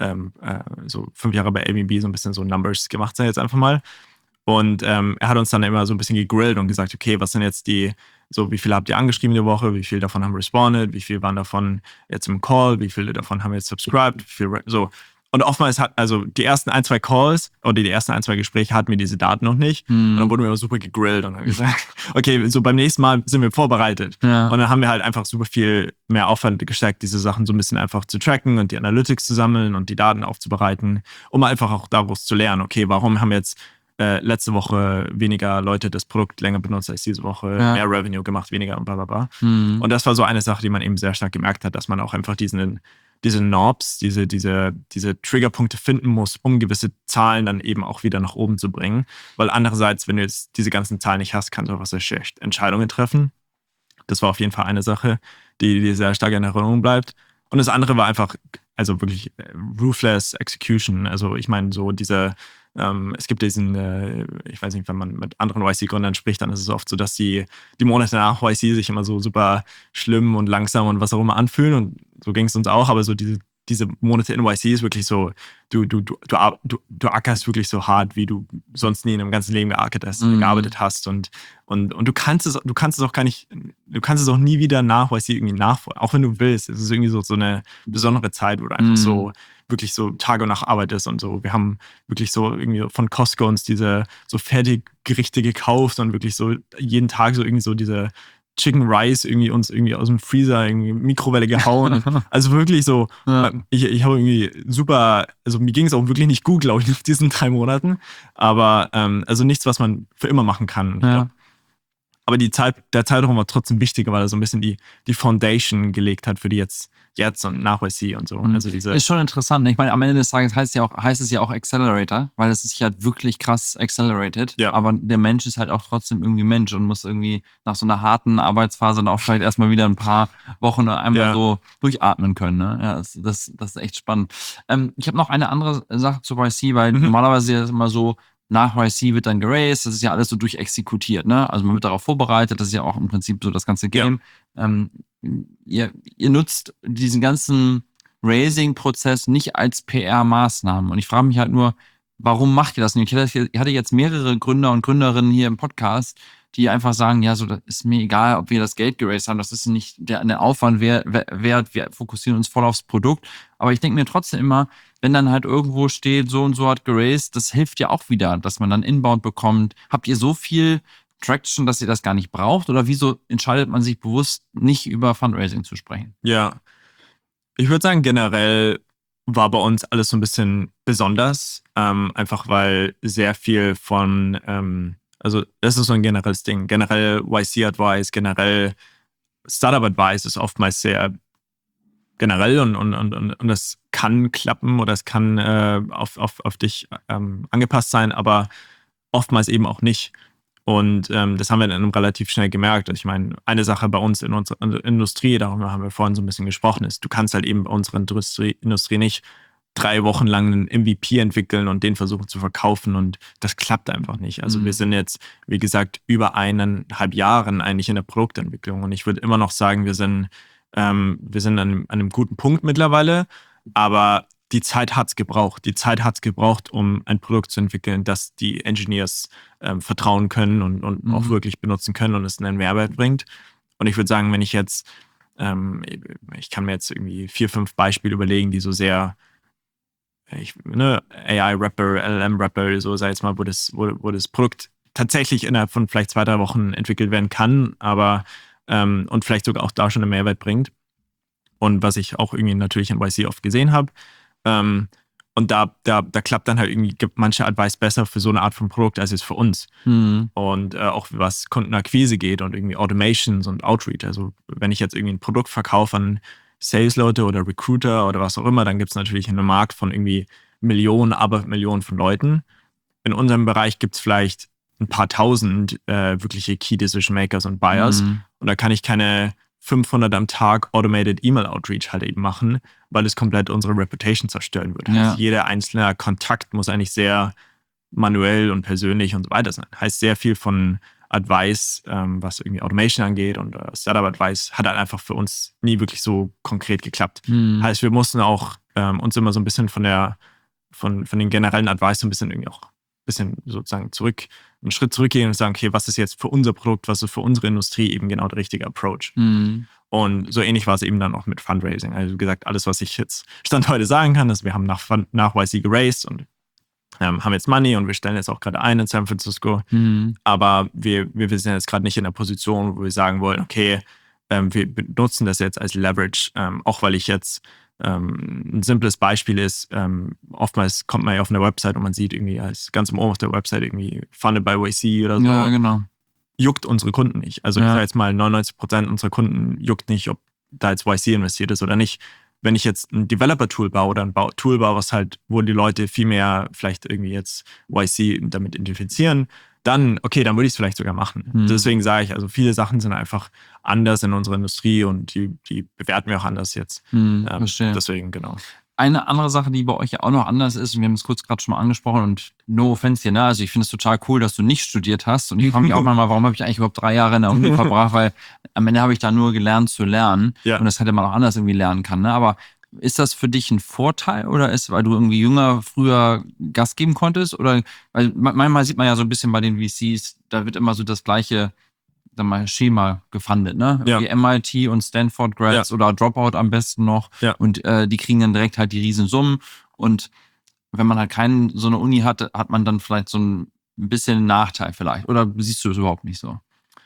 5 Jahre bei Airbnb so ein bisschen so Numbers gemacht, sei jetzt einfach mal. Und er hat uns dann immer so ein bisschen gegrillt und gesagt, okay, was sind jetzt die So, wie viele habt ihr angeschrieben die Woche? Wie viel davon haben responded? Wie viel waren davon jetzt im Call? Wie viele davon haben jetzt subscribed? So. Und oftmals also die ersten 1-2 Calls oder die ersten 1-2 Gespräche hatten wir diese Daten noch nicht. Und dann wurden wir immer super gegrillt und haben gesagt, okay, so beim nächsten Mal sind wir vorbereitet. Ja. Und dann haben wir halt einfach super viel mehr Aufwand gesteckt, diese Sachen so ein bisschen einfach zu tracken und die Analytics zu sammeln und die Daten aufzubereiten, um einfach auch daraus zu lernen, okay, warum haben jetzt letzte Woche weniger Leute das Produkt länger benutzt als diese Woche, mehr Revenue gemacht, weniger und bla bla bla. Und das war so eine Sache, die man eben sehr stark gemerkt hat, dass man auch einfach diese Knobs, diese Triggerpunkte finden muss, um gewisse Zahlen dann eben auch wieder nach oben zu bringen. Weil andererseits, wenn du jetzt diese ganzen Zahlen nicht hast, kannst du auch sehr schlecht Entscheidungen treffen. Das war auf jeden Fall eine Sache, die sehr stark in Erinnerung bleibt. Und das andere war einfach, also wirklich ruthless execution. Also ich meine, so es gibt diesen, ich weiß nicht, wenn man mit anderen YC-Gründern spricht, dann ist es oft so, dass die Monate nach YC sich immer so super schlimm und langsam und was auch immer anfühlen. Und so ging es uns auch, aber so diese Monate in YC ist wirklich so, du ackerst wirklich so hart, wie du sonst nie in deinem ganzen Leben gearbeitet hast. Und du kannst es auch gar nicht, du kannst es auch nie wieder nach YC irgendwie nachfolgen. Auch wenn du willst. Es ist irgendwie so eine besondere Zeit, wo du einfach so wirklich so Tag und Nacht arbeitest und so. Wir haben wirklich so irgendwie von Costco uns diese so Fertiggerichte gekauft und wirklich so jeden Tag so irgendwie so diese Chicken Rice irgendwie uns irgendwie aus dem Freezer irgendwie Mikrowelle gehauen. Also wirklich so, ich habe irgendwie super, also mir ging es auch wirklich nicht gut, glaube ich, nach diesen 3 Monaten. Aber also nichts, was man für immer machen kann. Ja. Aber der Zeitraum war trotzdem wichtiger, weil er so ein bisschen die Foundation gelegt hat für die jetzt und nach YC und so. Also ist schon interessant. Ich meine, am Ende des Tages heißt es ja auch Accelerator, weil es sich halt wirklich krass accelerated. Ja. Aber der Mensch ist halt auch trotzdem irgendwie Mensch und muss irgendwie nach so einer harten Arbeitsphase dann auch vielleicht erstmal wieder ein paar Wochen einmal so durchatmen können. Ne? Ja, das ist echt spannend. Ich habe noch eine andere Sache zu YC, weil normalerweise ist es immer so, nach YC wird dann geraced, das ist ja alles so durchexekutiert, ne? Also man wird darauf vorbereitet, das ist ja auch im Prinzip so das ganze Game. Ihr nutzt diesen ganzen Raising-Prozess nicht als PR-Maßnahmen. Und ich frage mich halt nur, warum macht ihr das nicht? Ich hatte jetzt mehrere Gründer und Gründerinnen hier im Podcast, die einfach sagen, ja, so, das ist mir egal, ob wir das Geld geraced haben, das ist nicht der Aufwand wert, wir fokussieren uns voll aufs Produkt. Aber ich denke mir trotzdem immer, wenn dann halt irgendwo steht, so und so hat geraced, das hilft ja auch wieder, dass man dann Inbound bekommt. Habt ihr so viel Traction, dass ihr das gar nicht braucht? Oder wieso entscheidet man sich bewusst, nicht über Fundraising zu sprechen? Ja, ich würde sagen, generell war bei uns alles so ein bisschen besonders, einfach weil sehr viel von, also das ist so ein generelles Ding, generell YC-Advice, generell Startup-Advice ist oftmals sehr generell und das kann klappen oder es kann auf dich angepasst sein, aber oftmals eben auch nicht. Und das haben wir dann relativ schnell gemerkt. Ich meine, eine Sache bei uns in unserer Industrie, darüber haben wir vorhin so ein bisschen gesprochen, ist, du kannst halt eben bei unserer Industrie nicht 3 Wochen lang einen MVP entwickeln und den versuchen zu verkaufen und das klappt einfach nicht. Also wir sind jetzt, wie gesagt, über 1,5 Jahren eigentlich in der Produktentwicklung und ich würde immer noch sagen, wir sind an einem guten Punkt mittlerweile, aber die Zeit hat's gebraucht. Die Zeit hat's gebraucht, um ein Produkt zu entwickeln, das die Engineers vertrauen können und auch wirklich benutzen können und es einen Mehrwert bringt. Und ich würde sagen, wenn ich jetzt, ich kann mir jetzt irgendwie 4, 5 Beispiele überlegen, die so sehr AI-Rapper, LLM-Rapper, so sei jetzt mal, wo das Produkt tatsächlich innerhalb von vielleicht 2, 3 Wochen entwickelt werden kann, aber und vielleicht sogar auch da schon einen Mehrwert bringt. Und was ich auch irgendwie natürlich in YC oft gesehen habe. Und da klappt dann halt irgendwie, gibt manche Advice besser für so eine Art von Produkt als es für uns. Und auch was Kundenakquise geht und irgendwie Automations und Outreach. Also wenn ich jetzt irgendwie ein Produkt verkaufe an Sales-Leute oder Recruiter oder was auch immer, dann gibt es natürlich einen Markt von irgendwie Millionen von Leuten. In unserem Bereich gibt es vielleicht ein paar tausend wirkliche Key Decision Makers und Buyers. Und da kann ich keine 500 am Tag Automated E-Mail Outreach halt eben machen, weil es komplett unsere Reputation zerstören würde. Ja. Also jeder einzelne Kontakt muss eigentlich sehr manuell und persönlich und so weiter sein. Heißt sehr viel von Advice, was irgendwie Automation angeht und Startup Advice, hat halt einfach für uns nie wirklich so konkret geklappt. Heißt, wir mussten auch uns immer so ein bisschen von den generellen Advice so ein bisschen irgendwie auch bisschen sozusagen einen Schritt zurückgehen und sagen, okay, was ist jetzt für unser Produkt, was ist für unsere Industrie eben genau der richtige Approach? Und so ähnlich war es eben dann auch mit Fundraising. Also wie gesagt, alles, was ich jetzt Stand heute sagen kann, ist, wir haben nach YC geraced und haben jetzt Money und wir stellen jetzt auch gerade ein in San Francisco. Aber wir sind jetzt gerade nicht in der Position, wo wir sagen wollen, okay, wir benutzen das jetzt als Leverage, auch weil ich jetzt ein simples Beispiel ist, oftmals kommt man ja auf eine Website und man sieht irgendwie als ganz im Oben auf der Website irgendwie funded by YC oder so. Ja, genau. Juckt unsere Kunden nicht. Also ich sage jetzt mal, 99% unserer Kunden juckt nicht, ob da jetzt YC investiert ist oder nicht. Wenn ich jetzt ein Developer-Tool baue oder ein Tool baue, wo die Leute viel mehr vielleicht irgendwie jetzt YC damit identifizieren, dann würde ich es vielleicht sogar machen. Deswegen sage ich, also viele Sachen sind einfach anders in unserer Industrie und die bewerten wir auch anders jetzt. Verstehe. Deswegen, genau. Eine andere Sache, die bei euch ja auch noch anders ist, und wir haben es kurz gerade schon mal angesprochen und no offense hier, ne? Also ich finde es total cool, dass du nicht studiert hast und ich frage mich auch manchmal, warum habe ich eigentlich überhaupt 3 Jahre in der Uni verbracht, weil am Ende habe ich da nur gelernt zu lernen und das hätte man auch anders irgendwie lernen kann, ne? Aber ist das für dich ein Vorteil oder ist, weil du irgendwie jünger, früher Gas geben konntest? Oder, weil manchmal sieht man ja so ein bisschen bei den VCs, da wird immer so das gleiche, sagen wir mal, Schema gefundet, ne? Ja. Wie MIT und Stanford Grads oder Dropout am besten noch. Ja. Und die kriegen dann direkt halt die Riesensummen. Und wenn man halt keine so eine Uni hatte, hat man dann vielleicht so ein bisschen Nachteil vielleicht. Oder siehst du das überhaupt nicht so?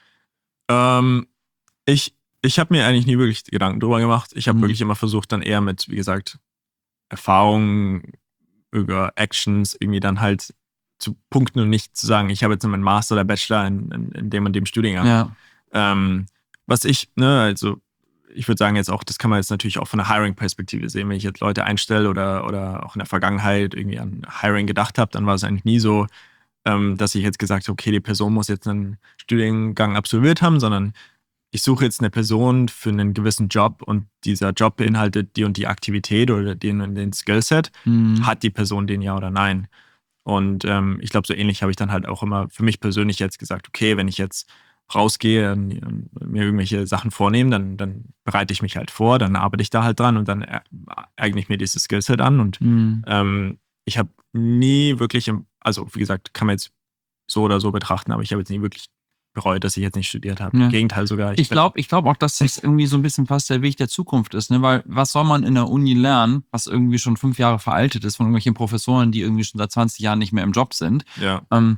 Ich habe mir eigentlich nie wirklich Gedanken drüber gemacht. Ich habe wirklich immer versucht, dann eher mit, wie gesagt, Erfahrungen über Actions irgendwie dann halt zu punkten und nicht zu sagen, ich habe jetzt meinen Master oder Bachelor in dem und dem Studiengang. Was also ich würde sagen jetzt auch, das kann man jetzt natürlich auch von der Hiring-Perspektive sehen. Wenn ich jetzt Leute einstelle oder auch in der Vergangenheit irgendwie an Hiring gedacht habe, dann war es eigentlich nie so, dass ich jetzt gesagt habe, okay, die Person muss jetzt einen Studiengang absolviert haben, sondern ich suche jetzt eine Person für einen gewissen Job und dieser Job beinhaltet die und die Aktivität oder den Skillset. Hat die Person den ja oder nein? Und ich glaube, so ähnlich habe ich dann halt auch immer für mich persönlich jetzt gesagt, okay, wenn ich jetzt rausgehe und mir irgendwelche Sachen vornehme, dann bereite ich mich halt vor, dann arbeite ich da halt dran und dann eigne ich mir dieses Skillset an. Und ich habe nie wirklich, also wie gesagt, kann man jetzt so oder so betrachten, aber ich habe jetzt nie wirklich bereut, dass ich jetzt nicht studiert habe. Ja. Im Gegenteil sogar. Ich glaube auch, dass das irgendwie so ein bisschen fast der Weg der Zukunft ist, ne? Weil was soll man in der Uni lernen, was irgendwie schon 5 Jahre veraltet ist von irgendwelchen Professoren, die irgendwie schon seit 20 Jahren nicht mehr im Job sind. Ja.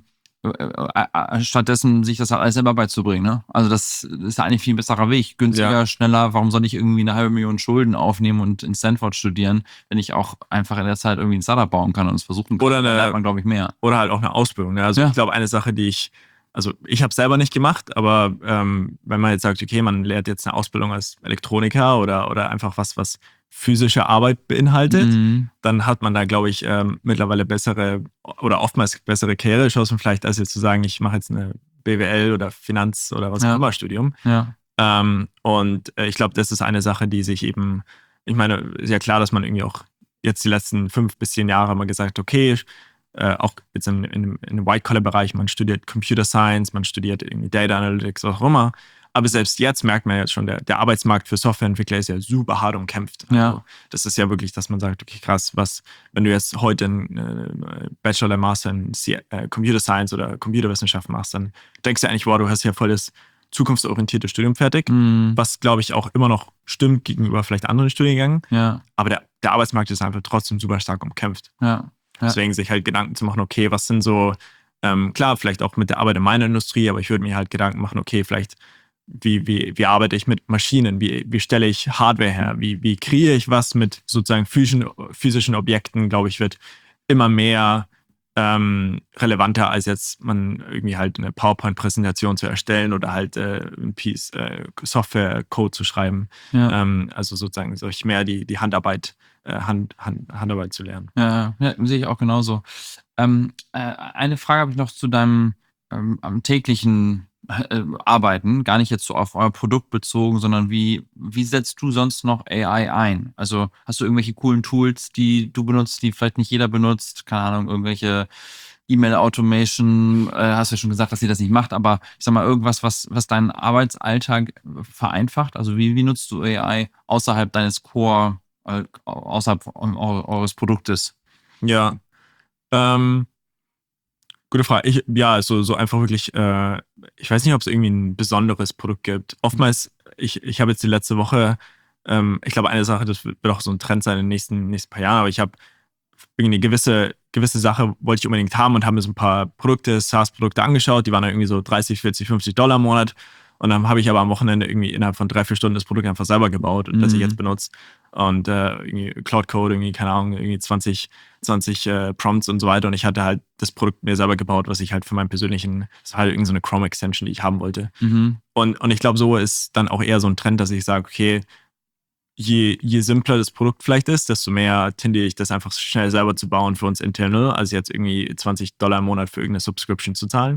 Stattdessen sich das halt alles selber beizubringen, ne? Also das ist ja eigentlich viel ein besserer Weg. Günstiger, schneller. Warum soll ich irgendwie 500.000 Schulden aufnehmen und in Stanford studieren, wenn ich auch einfach in der Zeit irgendwie ein Startup bauen kann und es versuchen kann? Oder da lernt man, glaube ich, mehr. Oder halt auch eine Ausbildung. Ne? Also ich glaube, eine Sache, ich habe es selber nicht gemacht, aber wenn man jetzt sagt, okay, man lernt jetzt eine Ausbildung als Elektroniker oder einfach was physische Arbeit beinhaltet, dann hat man da, glaube ich, mittlerweile bessere oder oftmals bessere Karrierechancen vielleicht, als jetzt zu sagen, ich mache jetzt eine BWL oder Finanz oder was auch immer Studium. Ja. Und ich glaube, das ist eine Sache, die sich eben, ich meine, ist ja klar, dass man irgendwie auch jetzt die letzten 5 bis 10 Jahre mal gesagt, okay, auch jetzt in dem White-Collar-Bereich, man studiert Computer Science, man studiert irgendwie Data Analytics, was auch immer. Aber selbst jetzt merkt man jetzt schon, der Arbeitsmarkt für Softwareentwickler ist ja super hart umkämpft. Also das ist ja wirklich, dass man sagt, okay, krass, wenn du jetzt heute einen Bachelor oder Master in Computer Science oder Computerwissenschaft machst, dann denkst du eigentlich, wow, du hast ja voll das zukunftsorientierte Studium fertig, was, glaube ich, auch immer noch stimmt gegenüber vielleicht anderen Studiengängen. Ja. Aber der Arbeitsmarkt ist einfach trotzdem super stark umkämpft. Ja. Deswegen sich halt Gedanken zu machen, okay, was sind so, klar, vielleicht auch mit der Arbeit in meiner Industrie, aber ich würde mir halt Gedanken machen, okay, vielleicht, wie arbeite ich mit Maschinen, wie stelle ich Hardware her, wie kreiere ich was mit sozusagen physischen Objekten, glaube ich, wird immer mehr relevanter, als jetzt man irgendwie halt eine PowerPoint-Präsentation zu erstellen oder halt ein Piece Software-Code zu schreiben. Ja. Also sozusagen solch mehr die Handarbeit zu lernen. Ja, sehe ich auch genauso. Eine Frage habe ich noch zu deinem am täglichen Arbeiten, gar nicht jetzt so auf euer Produkt bezogen, sondern wie setzt du sonst noch AI ein? Also hast du irgendwelche coolen Tools, die du benutzt, die vielleicht nicht jeder benutzt? Keine Ahnung, irgendwelche E-Mail-Automation, hast du ja schon gesagt, dass ihr das nicht macht, aber ich sag mal, irgendwas, was deinen Arbeitsalltag vereinfacht? Also wie nutzt du AI außerhalb deines Core, außerhalb eures Produktes? Ja, Gute Frage. So einfach wirklich, ich weiß nicht, ob es irgendwie ein besonderes Produkt gibt. Oftmals, ich habe jetzt die letzte Woche, ich glaube, eine Sache, das wird auch so ein Trend sein in den nächsten paar Jahren, aber ich habe irgendwie eine gewisse Sache wollte ich unbedingt haben und habe mir so ein paar Produkte, SaaS-Produkte angeschaut, die waren dann irgendwie so 30, 40, $50 im Monat. Und dann habe ich aber am Wochenende irgendwie innerhalb von 3-4 Stunden das Produkt einfach selber gebaut und das ich jetzt benutze. Und irgendwie Cloud Code, irgendwie, keine Ahnung, irgendwie 20 Prompts und so weiter. Und ich hatte halt das Produkt mir selber gebaut, was ich halt für meinen persönlichen, das war halt irgendwie so eine Chrome-Extension, die ich haben wollte. Und ich glaube, so ist dann auch eher so ein Trend, dass ich sage, okay, je simpler das Produkt vielleicht ist, desto mehr tendiere ich das einfach schnell selber zu bauen für uns internal, als jetzt irgendwie $20 im Monat für irgendeine Subscription zu zahlen.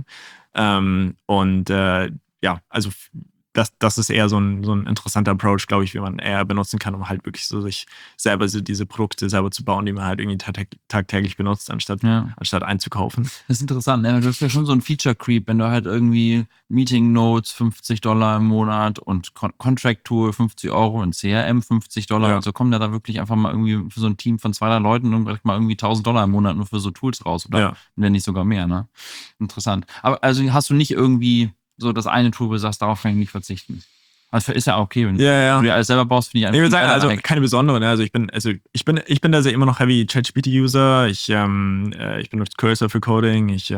Also das ist eher so ein interessanter Approach, glaube ich, wie man eher benutzen kann, um halt wirklich so sich selber so diese Produkte selber zu bauen, die man halt irgendwie tagtäglich benutzt, anstatt einzukaufen. Das ist interessant. Ne? Du hast ja schon so ein Feature-Creep, wenn du halt irgendwie Meeting Notes $50 im Monat und Contract Tool $50 und CRM $50 und so kommen da wirklich einfach mal irgendwie für so ein Team von 200 Leuten und mal irgendwie $1.000 im Monat nur für so Tools raus oder wenn nicht sogar mehr. Ne? Interessant. Aber also hast du nicht irgendwie so das eine Tool, wo du sagst, darauf kann ich nicht verzichten. Also ist ja okay, wenn du dir alles selber baust, finde ich einfach. Ich würde sagen, also keine besondere. Ne? Also ich bin da sehr immer noch heavy ChatGPT-User. Ich benutze Cursor für Coding. Ich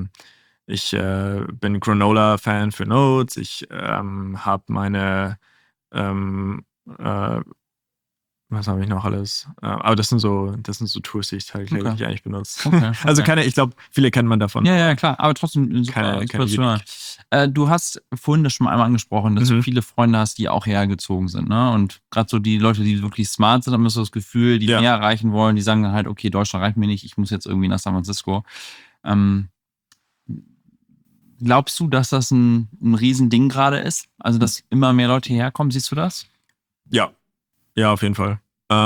bin Granola-Fan für Notes. Ich habe meine was habe ich noch alles? Aber das sind so Tools, die ich täglich eigentlich benutze. Okay. Also ich glaube, viele kennt man davon. Ja, klar, aber trotzdem super zu. Du hast vorhin das schon mal einmal angesprochen, dass du viele Freunde hast, die auch hergezogen sind. Ne? Und gerade so die Leute, die wirklich smart sind, haben so das Gefühl, die mehr erreichen wollen, die sagen dann halt, okay, Deutschland reicht mir nicht, ich muss jetzt irgendwie nach San Francisco. Glaubst du, dass das ein Riesending gerade ist? Also, dass immer mehr Leute hierher kommen, siehst du das? Ja, auf jeden Fall.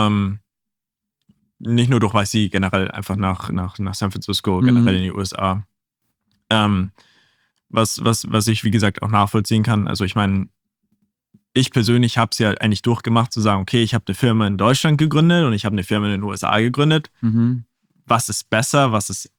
Nicht nur durch YC, generell einfach nach San Francisco, generell in die USA. Was ich, wie gesagt, auch nachvollziehen kann. Also ich meine, ich persönlich habe es ja eigentlich durchgemacht, zu sagen, okay, ich habe eine Firma in Deutschland gegründet und ich habe eine Firma in den USA gegründet. Was ist besser? Was ist,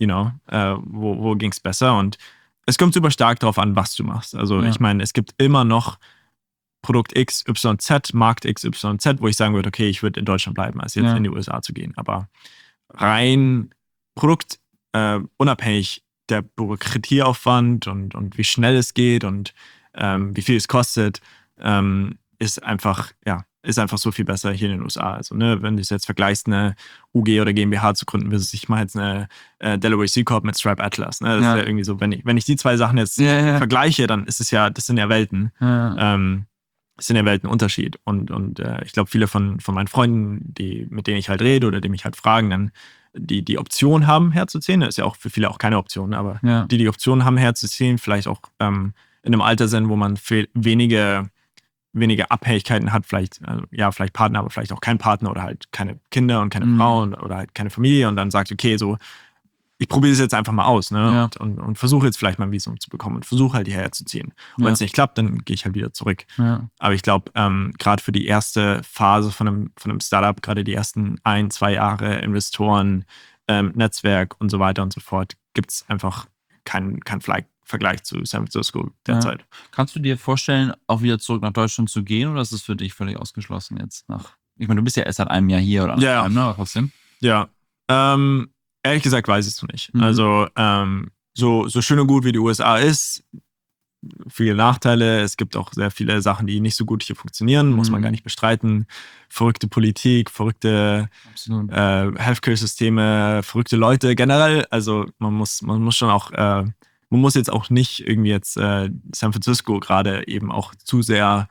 wo ging es besser? Und es kommt super stark darauf an, was du machst. Also ich meine, es gibt immer noch Produkt XYZ, Markt XYZ, wo ich sagen würde, okay, ich würde in Deutschland bleiben, als jetzt in die USA zu gehen. Aber rein produktunabhängig der Bürokratieaufwand und wie schnell es geht und wie viel es kostet, ist einfach so viel besser hier in den USA. Also, ne, wenn du es jetzt vergleichst, eine UG oder GmbH zu gründen, ich mache jetzt eine Delaware C Corp mit Stripe Atlas. Ne? Das ist ja irgendwie so, wenn ich die zwei Sachen jetzt vergleiche, dann ist es das sind ja Welten. Das sind ja Weltenunterschied. Und ich glaube, viele von meinen Freunden, mit denen ich halt rede oder die mich halt fragen, dann die Option haben, herzuziehen, das ist ja auch für viele auch keine Option, aber die Option haben, herzuziehen, vielleicht auch in einem Alter sind, wo man wenige Abhängigkeiten hat, vielleicht Partner, aber vielleicht auch kein Partner oder halt keine Kinder und keine Frau oder halt keine Familie und dann sagt, okay, so, ich probiere es jetzt einfach mal aus, ne? Und versuche jetzt vielleicht mal ein Visum zu bekommen und versuche halt hierher zu ziehen. Und wenn es nicht klappt, dann gehe ich halt wieder zurück. Aber ich glaube, gerade für die erste Phase von einem Startup, gerade die ersten 1-2 Jahre, Investoren, Netzwerk und so weiter und so fort, gibt es einfach keinen Vergleich zu San Francisco derzeit. Kannst du dir vorstellen, auch wieder zurück nach Deutschland zu gehen oder ist es für dich völlig ausgeschlossen jetzt? Ich meine, du bist ja erst seit einem Jahr hier oder nach einem, ne? Trotzdem? Ja. Ehrlich gesagt weiß ich es noch nicht. Also so schön und gut wie die USA ist, viele Nachteile. Es gibt auch sehr viele Sachen, die nicht so gut hier funktionieren, muss man gar nicht bestreiten. Verrückte Politik, verrückte Healthcare-Systeme, verrückte Leute generell. Also man muss schon auch, man muss jetzt auch nicht irgendwie jetzt San Francisco gerade eben auch zu sehr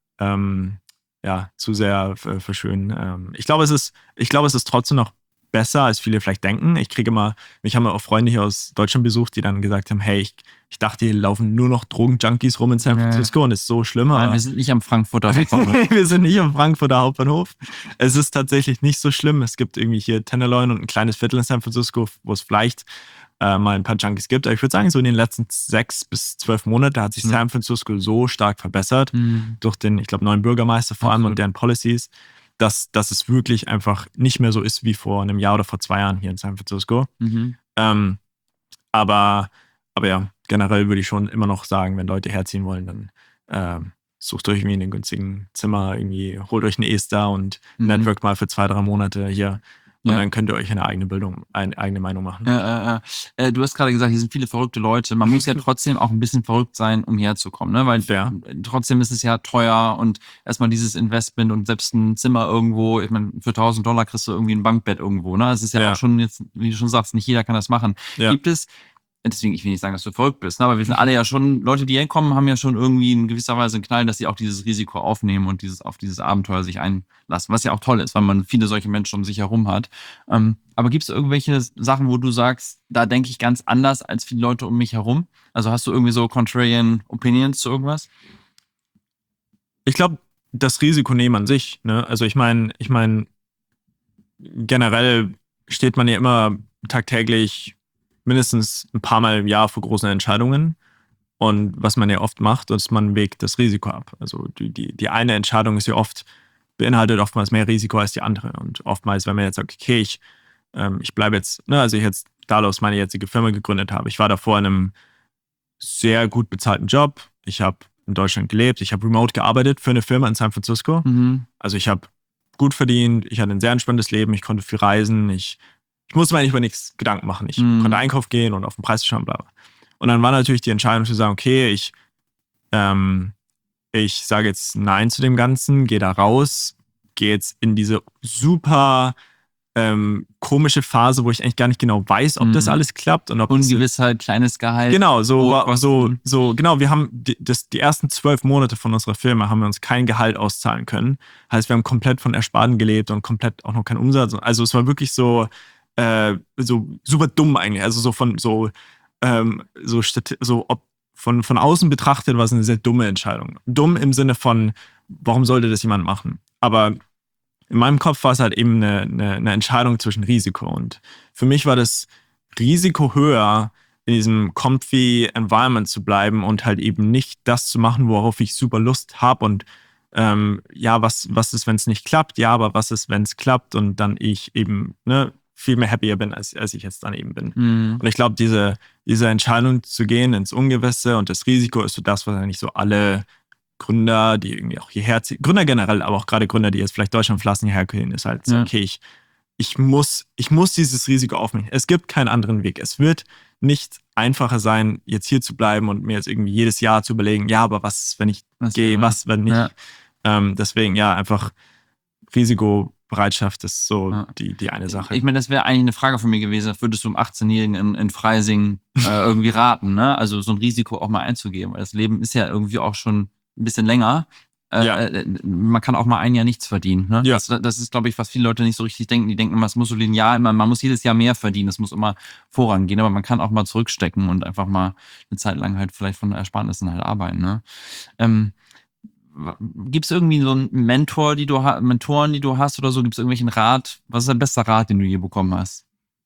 verschönen. Ich glaube, es ist trotzdem noch besser, als viele vielleicht denken. Mich haben auch Freunde hier aus Deutschland besucht, die dann gesagt haben, hey, ich dachte, hier laufen nur noch Drogenjunkies rum in San Francisco und es ist so schlimm. Nein, wir sind nicht am Frankfurter Hauptbahnhof. Wir sind nicht am Frankfurter Hauptbahnhof. Es ist tatsächlich nicht so schlimm. Es gibt irgendwie hier Tenderloin und ein kleines Viertel in San Francisco, wo es vielleicht mal ein paar Junkies gibt. Aber ich würde sagen, so in den letzten 6 bis 12 Monaten hat sich San Francisco so stark verbessert durch den, ich glaube, neuen Bürgermeister vor allem und deren Policies, dass es wirklich einfach nicht mehr so ist wie vor einem Jahr oder vor 2 Jahren hier in San Francisco. Aber ja, generell würde ich schon immer noch sagen, wenn Leute herziehen wollen, dann sucht euch irgendwie einen günstigen Zimmer, irgendwie holt euch einen Ester und network mal für 2-3 Monate hier. Und dann könnt ihr euch eine eigene Meinung machen. Du hast gerade gesagt, hier sind viele verrückte Leute. Man muss ja trotzdem auch ein bisschen verrückt sein, um herzukommen, ne? Weil trotzdem ist es ja teuer und erstmal dieses Investment und selbst ein Zimmer irgendwo, ich meine, für $1.000 kriegst du irgendwie ein Bankbett irgendwo, ne? Es ist ja auch schon jetzt, wie du schon sagst, nicht jeder kann das machen. Ja. Gibt es, deswegen, ich will nicht sagen, dass du verrückt bist, ne? Aber wir sind alle ja schon, Leute, die herkommen, haben ja schon irgendwie in gewisser Weise einen Knall, dass sie auch dieses Risiko aufnehmen und auf dieses Abenteuer sich einlassen, was ja auch toll ist, weil man viele solche Menschen um sich herum hat. Aber gibt es irgendwelche Sachen, wo du sagst, da denke ich ganz anders als viele Leute um mich herum? Also hast du irgendwie so contrarian Opinions zu irgendwas? Ich glaube, das Risiko nehmen an sich, ne? Also ich meine, generell steht man ja immer tagtäglich mindestens ein paar Mal im Jahr vor großen Entscheidungen. Und was man ja oft macht, ist, man wägt das Risiko ab. Also die eine Entscheidung ist ja beinhaltet oftmals mehr Risiko als die andere. Und oftmals, wenn man jetzt sagt, okay, ich bleibe jetzt, ne, also ich jetzt Dalos meine jetzige Firma gegründet habe. Ich war davor in einem sehr gut bezahlten Job. Ich habe in Deutschland gelebt. Ich habe remote gearbeitet für eine Firma in San Francisco. Also ich habe gut verdient. Ich hatte ein sehr entspanntes Leben. Ich konnte viel reisen. Ich musste mir eigentlich über nichts Gedanken machen. Ich konnte einkaufen gehen und auf den Preis schauen, bla bla. Und dann war natürlich die Entscheidung zu sagen, okay, ich sage jetzt Nein zu dem Ganzen, gehe da raus, gehe jetzt in diese super komische Phase, wo ich eigentlich gar nicht genau weiß, ob das alles klappt. Und ob Ungewissheit, kleines Gehalt. Genau, genau, wir haben die ersten 12 Monate von unserer Firma haben wir uns kein Gehalt auszahlen können. Heißt, wir haben komplett von Ersparten gelebt und komplett auch noch keinen Umsatz. Also es war wirklich so super dumm eigentlich. Also von außen betrachtet war es eine sehr dumme Entscheidung. Dumm im Sinne von, warum sollte das jemand machen? Aber in meinem Kopf war es halt eben eine Entscheidung zwischen Risiko. Und für mich war das Risiko höher, in diesem comfy Environment zu bleiben und halt eben nicht das zu machen, worauf ich super Lust habe. Und was ist, wenn es nicht klappt? Ja, aber was ist, wenn es klappt? Und dann ich eben viel mehr happier bin, als ich jetzt dann eben bin. Und ich glaube, diese Entscheidung zu gehen ins Ungewisse und das Risiko ist so das, was eigentlich so alle Gründer, die irgendwie auch hierher ziehen, Gründer generell, aber auch gerade Gründer, die jetzt vielleicht Deutschland verlassen, hierher gehen, ist halt so, okay, ich muss dieses Risiko aufnehmen. Es gibt keinen anderen Weg. Es wird nicht einfacher sein, jetzt hier zu bleiben und mir jetzt irgendwie jedes Jahr zu überlegen, ja, aber was, wenn ich gehe, was, wenn nicht. Deswegen, einfach Risikobereitschaft ist so die eine Sache. Ich meine, das wäre eigentlich eine Frage von mir gewesen, würdest du einem 18-Jährigen in Freising irgendwie raten, ne? Also so ein Risiko auch mal einzugehen, weil das Leben ist ja irgendwie auch schon ein bisschen länger. Man kann auch mal ein Jahr nichts verdienen. Ne? Ja. Das ist, glaube ich, was viele Leute nicht so richtig denken. Die denken immer, es muss so linear, man muss jedes Jahr mehr verdienen, es muss immer vorangehen, aber man kann auch mal zurückstecken und einfach mal eine Zeit lang halt vielleicht von Ersparnissen halt arbeiten. Ne? Gibt es irgendwie so einen Mentoren, die du hast oder so? Gibt es irgendwelchen Rat? Was ist dein bester Rat, den du je bekommen hast?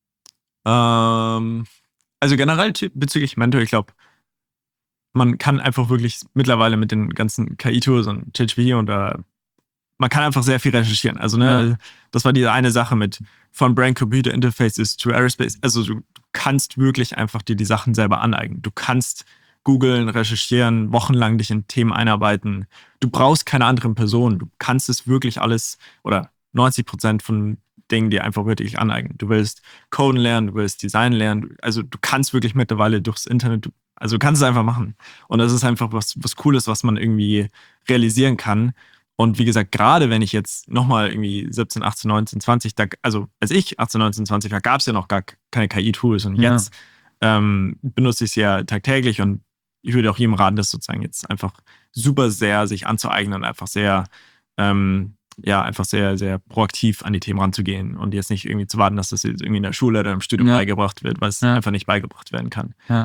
Also generell bezüglich Mentor, ich glaube, man kann einfach wirklich mittlerweile mit den ganzen KI-Tools und ChatGPT man kann einfach sehr viel recherchieren. Also, das war diese eine Sache von Brain-Computer Interfaces to Aerospace. Also, du kannst wirklich einfach dir die Sachen selber aneignen. Du kannst googeln, recherchieren, wochenlang dich in Themen einarbeiten. Du brauchst keine anderen Personen. Du kannst es wirklich alles oder 90% von Dingen dir einfach wirklich aneignen. Du willst Coden lernen, du willst Design lernen. Also, du kannst wirklich mittlerweile durchs Internet, du kannst es einfach machen. Und das ist einfach was Cooles, was man irgendwie realisieren kann. Und wie gesagt, gerade wenn ich jetzt nochmal irgendwie 17, 18, 19, 20, als ich 18, 19, 20 war, gab es ja noch gar keine KI-Tools. Und jetzt benutze ich es ja tagtäglich. Und ich würde auch jedem raten, das sozusagen jetzt einfach super sehr sich anzueignen und einfach sehr, einfach sehr, sehr proaktiv an die Themen ranzugehen und jetzt nicht irgendwie zu warten, dass das jetzt irgendwie in der Schule oder im Studium beigebracht wird, weil es einfach nicht beigebracht werden kann. Ja.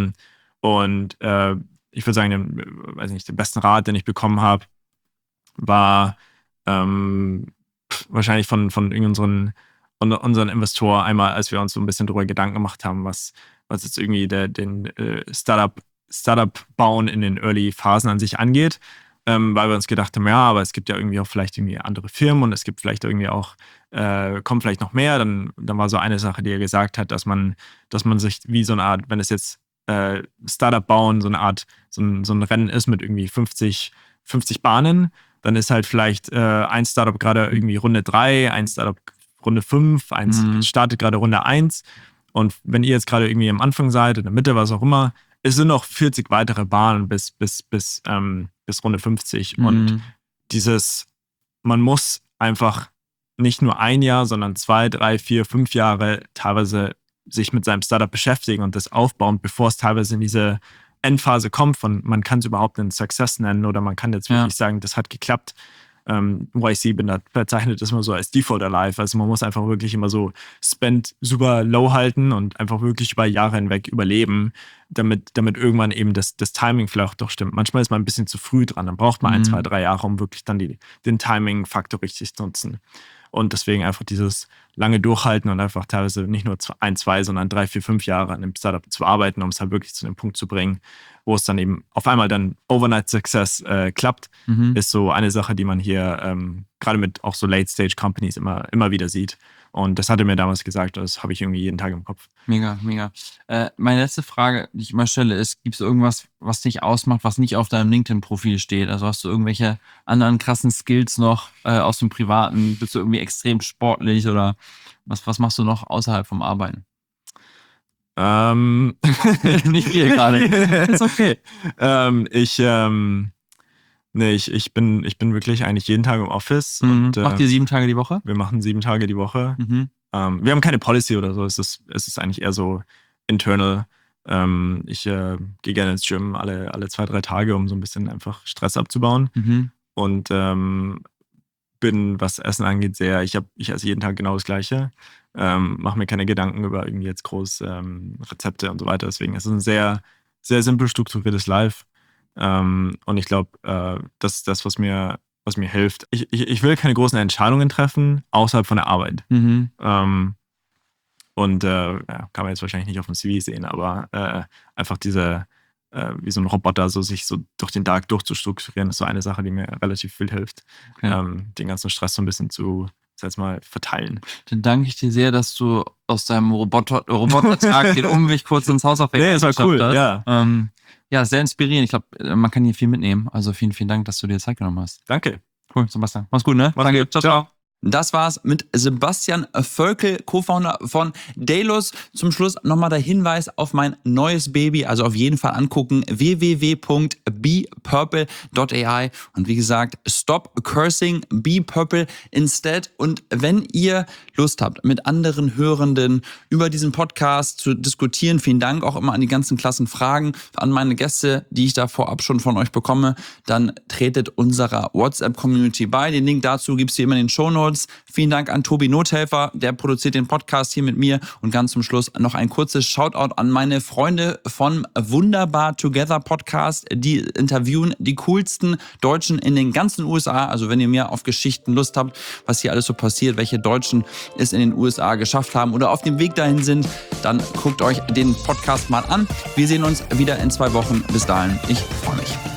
Ich würde sagen, den besten Rat, den ich bekommen habe, war wahrscheinlich von unseren Investoren einmal, als wir uns so ein bisschen darüber Gedanken gemacht haben, was jetzt irgendwie den Startup-Bauen in den Early-Phasen an sich angeht, weil wir uns gedacht haben, ja, aber es gibt ja irgendwie auch vielleicht irgendwie andere Firmen und es gibt vielleicht irgendwie auch kommt vielleicht noch mehr. Dann war so eine Sache, die er gesagt hat, dass man sich wie so eine Art, wenn es jetzt Startup bauen, so eine Art, so ein Rennen ist mit irgendwie 50 Bahnen, dann ist halt vielleicht ein Startup gerade irgendwie Runde 3, ein Startup Runde 5, eins startet gerade Runde 1. Und wenn ihr jetzt gerade irgendwie am Anfang seid, in der Mitte, was auch immer, es sind noch 40 weitere Bahnen bis Runde 50. Und man muss einfach nicht nur ein Jahr, sondern 2, 3, 4, 5 Jahre teilweise sich mit seinem Startup beschäftigen und das aufbauen, bevor es teilweise in diese Endphase kommt von, man kann es überhaupt einen Success nennen oder man kann jetzt wirklich sagen, das hat geklappt. YC bezeichnet das immer so als Default Alive. Also man muss einfach wirklich immer so Spend super low halten und einfach wirklich über Jahre hinweg überleben, damit irgendwann eben das Timing vielleicht doch stimmt. Manchmal ist man ein bisschen zu früh dran. Dann braucht man 1, 2, 3 Jahre, um wirklich dann den Timing-Faktor richtig zu nutzen. Und deswegen einfach dieses lange Durchhalten und einfach teilweise nicht nur 1, 2, sondern 3, 4, 5 Jahre an dem Startup zu arbeiten, um es halt wirklich zu dem Punkt zu bringen, wo es dann eben auf einmal dann Overnight Success klappt, ist so eine Sache, die man hier gerade mit auch so Late-Stage-Companies immer wieder sieht. Und das hat er mir damals gesagt, das habe ich irgendwie jeden Tag im Kopf. Mega, mega. Meine letzte Frage, die ich immer stelle, ist, gibt es irgendwas, was dich ausmacht, was nicht auf deinem LinkedIn-Profil steht? Also hast du irgendwelche anderen krassen Skills noch aus dem Privaten? Bist du irgendwie extrem sportlich oder was machst du noch außerhalb vom Arbeiten? Nicht viel gerade. Ist okay. Ich bin wirklich eigentlich jeden Tag im Office. Und, macht ihr 7 Tage die Woche? Wir machen 7 Tage die Woche. Wir haben keine Policy oder so. Es ist eigentlich eher so internal. Ich gehe gerne ins Gym alle 2, 3 Tage, um so ein bisschen einfach Stress abzubauen. Und bin, was Essen angeht, ich esse jeden Tag genau das Gleiche. Mache mir keine Gedanken über irgendwie jetzt groß Rezepte und so weiter. Deswegen ist es ein sehr, sehr simpel strukturiertes Life. Und ich glaube, das ist das, was mir hilft. Ich will keine großen Entscheidungen treffen, außerhalb von der Arbeit. Kann man jetzt wahrscheinlich nicht auf dem CV sehen, aber einfach diese, wie so ein Roboter, so sich so durch den Tag durchzustrukturieren, ist so eine Sache, die mir relativ viel hilft, den ganzen Stress so ein bisschen zu, jetzt mal, verteilen. Dann danke ich dir sehr, dass du aus deinem Robotertag den Umweg kurz ins Haus aufweg das war cool, hast. Ja, sehr inspirierend. Ich glaube, man kann hier viel mitnehmen. Also vielen, vielen Dank, dass du dir Zeit genommen hast. Danke. Cool, Sebastian. Mach's gut, ne? Danke. Ciao. Das war's mit Sebastian Völkel, Co-Founder von Delos. Zum Schluss nochmal der Hinweis auf mein neues Baby. Also auf jeden Fall angucken, www.bepurple.ai. Und wie gesagt, stop cursing, be purple instead. Und wenn ihr Lust habt, mit anderen Hörenden über diesen Podcast zu diskutieren, vielen Dank auch immer an die ganzen klassen Fragen, an meine Gäste, die ich da vorab schon von euch bekomme, dann tretet unserer WhatsApp-Community bei. Den Link dazu gibt's hier immer in den Shownotes. Vielen Dank an Tobi Nothelfer, der produziert den Podcast hier mit mir. Und ganz zum Schluss noch ein kurzes Shoutout an meine Freunde von Wunderbar Together Podcast. Die interviewen die coolsten Deutschen in den ganzen USA. Also wenn ihr mehr auf Geschichten Lust habt, was hier alles so passiert, welche Deutschen es in den USA geschafft haben oder auf dem Weg dahin sind, dann guckt euch den Podcast mal an. Wir sehen uns wieder in 2 Wochen. Bis dahin, ich freue mich.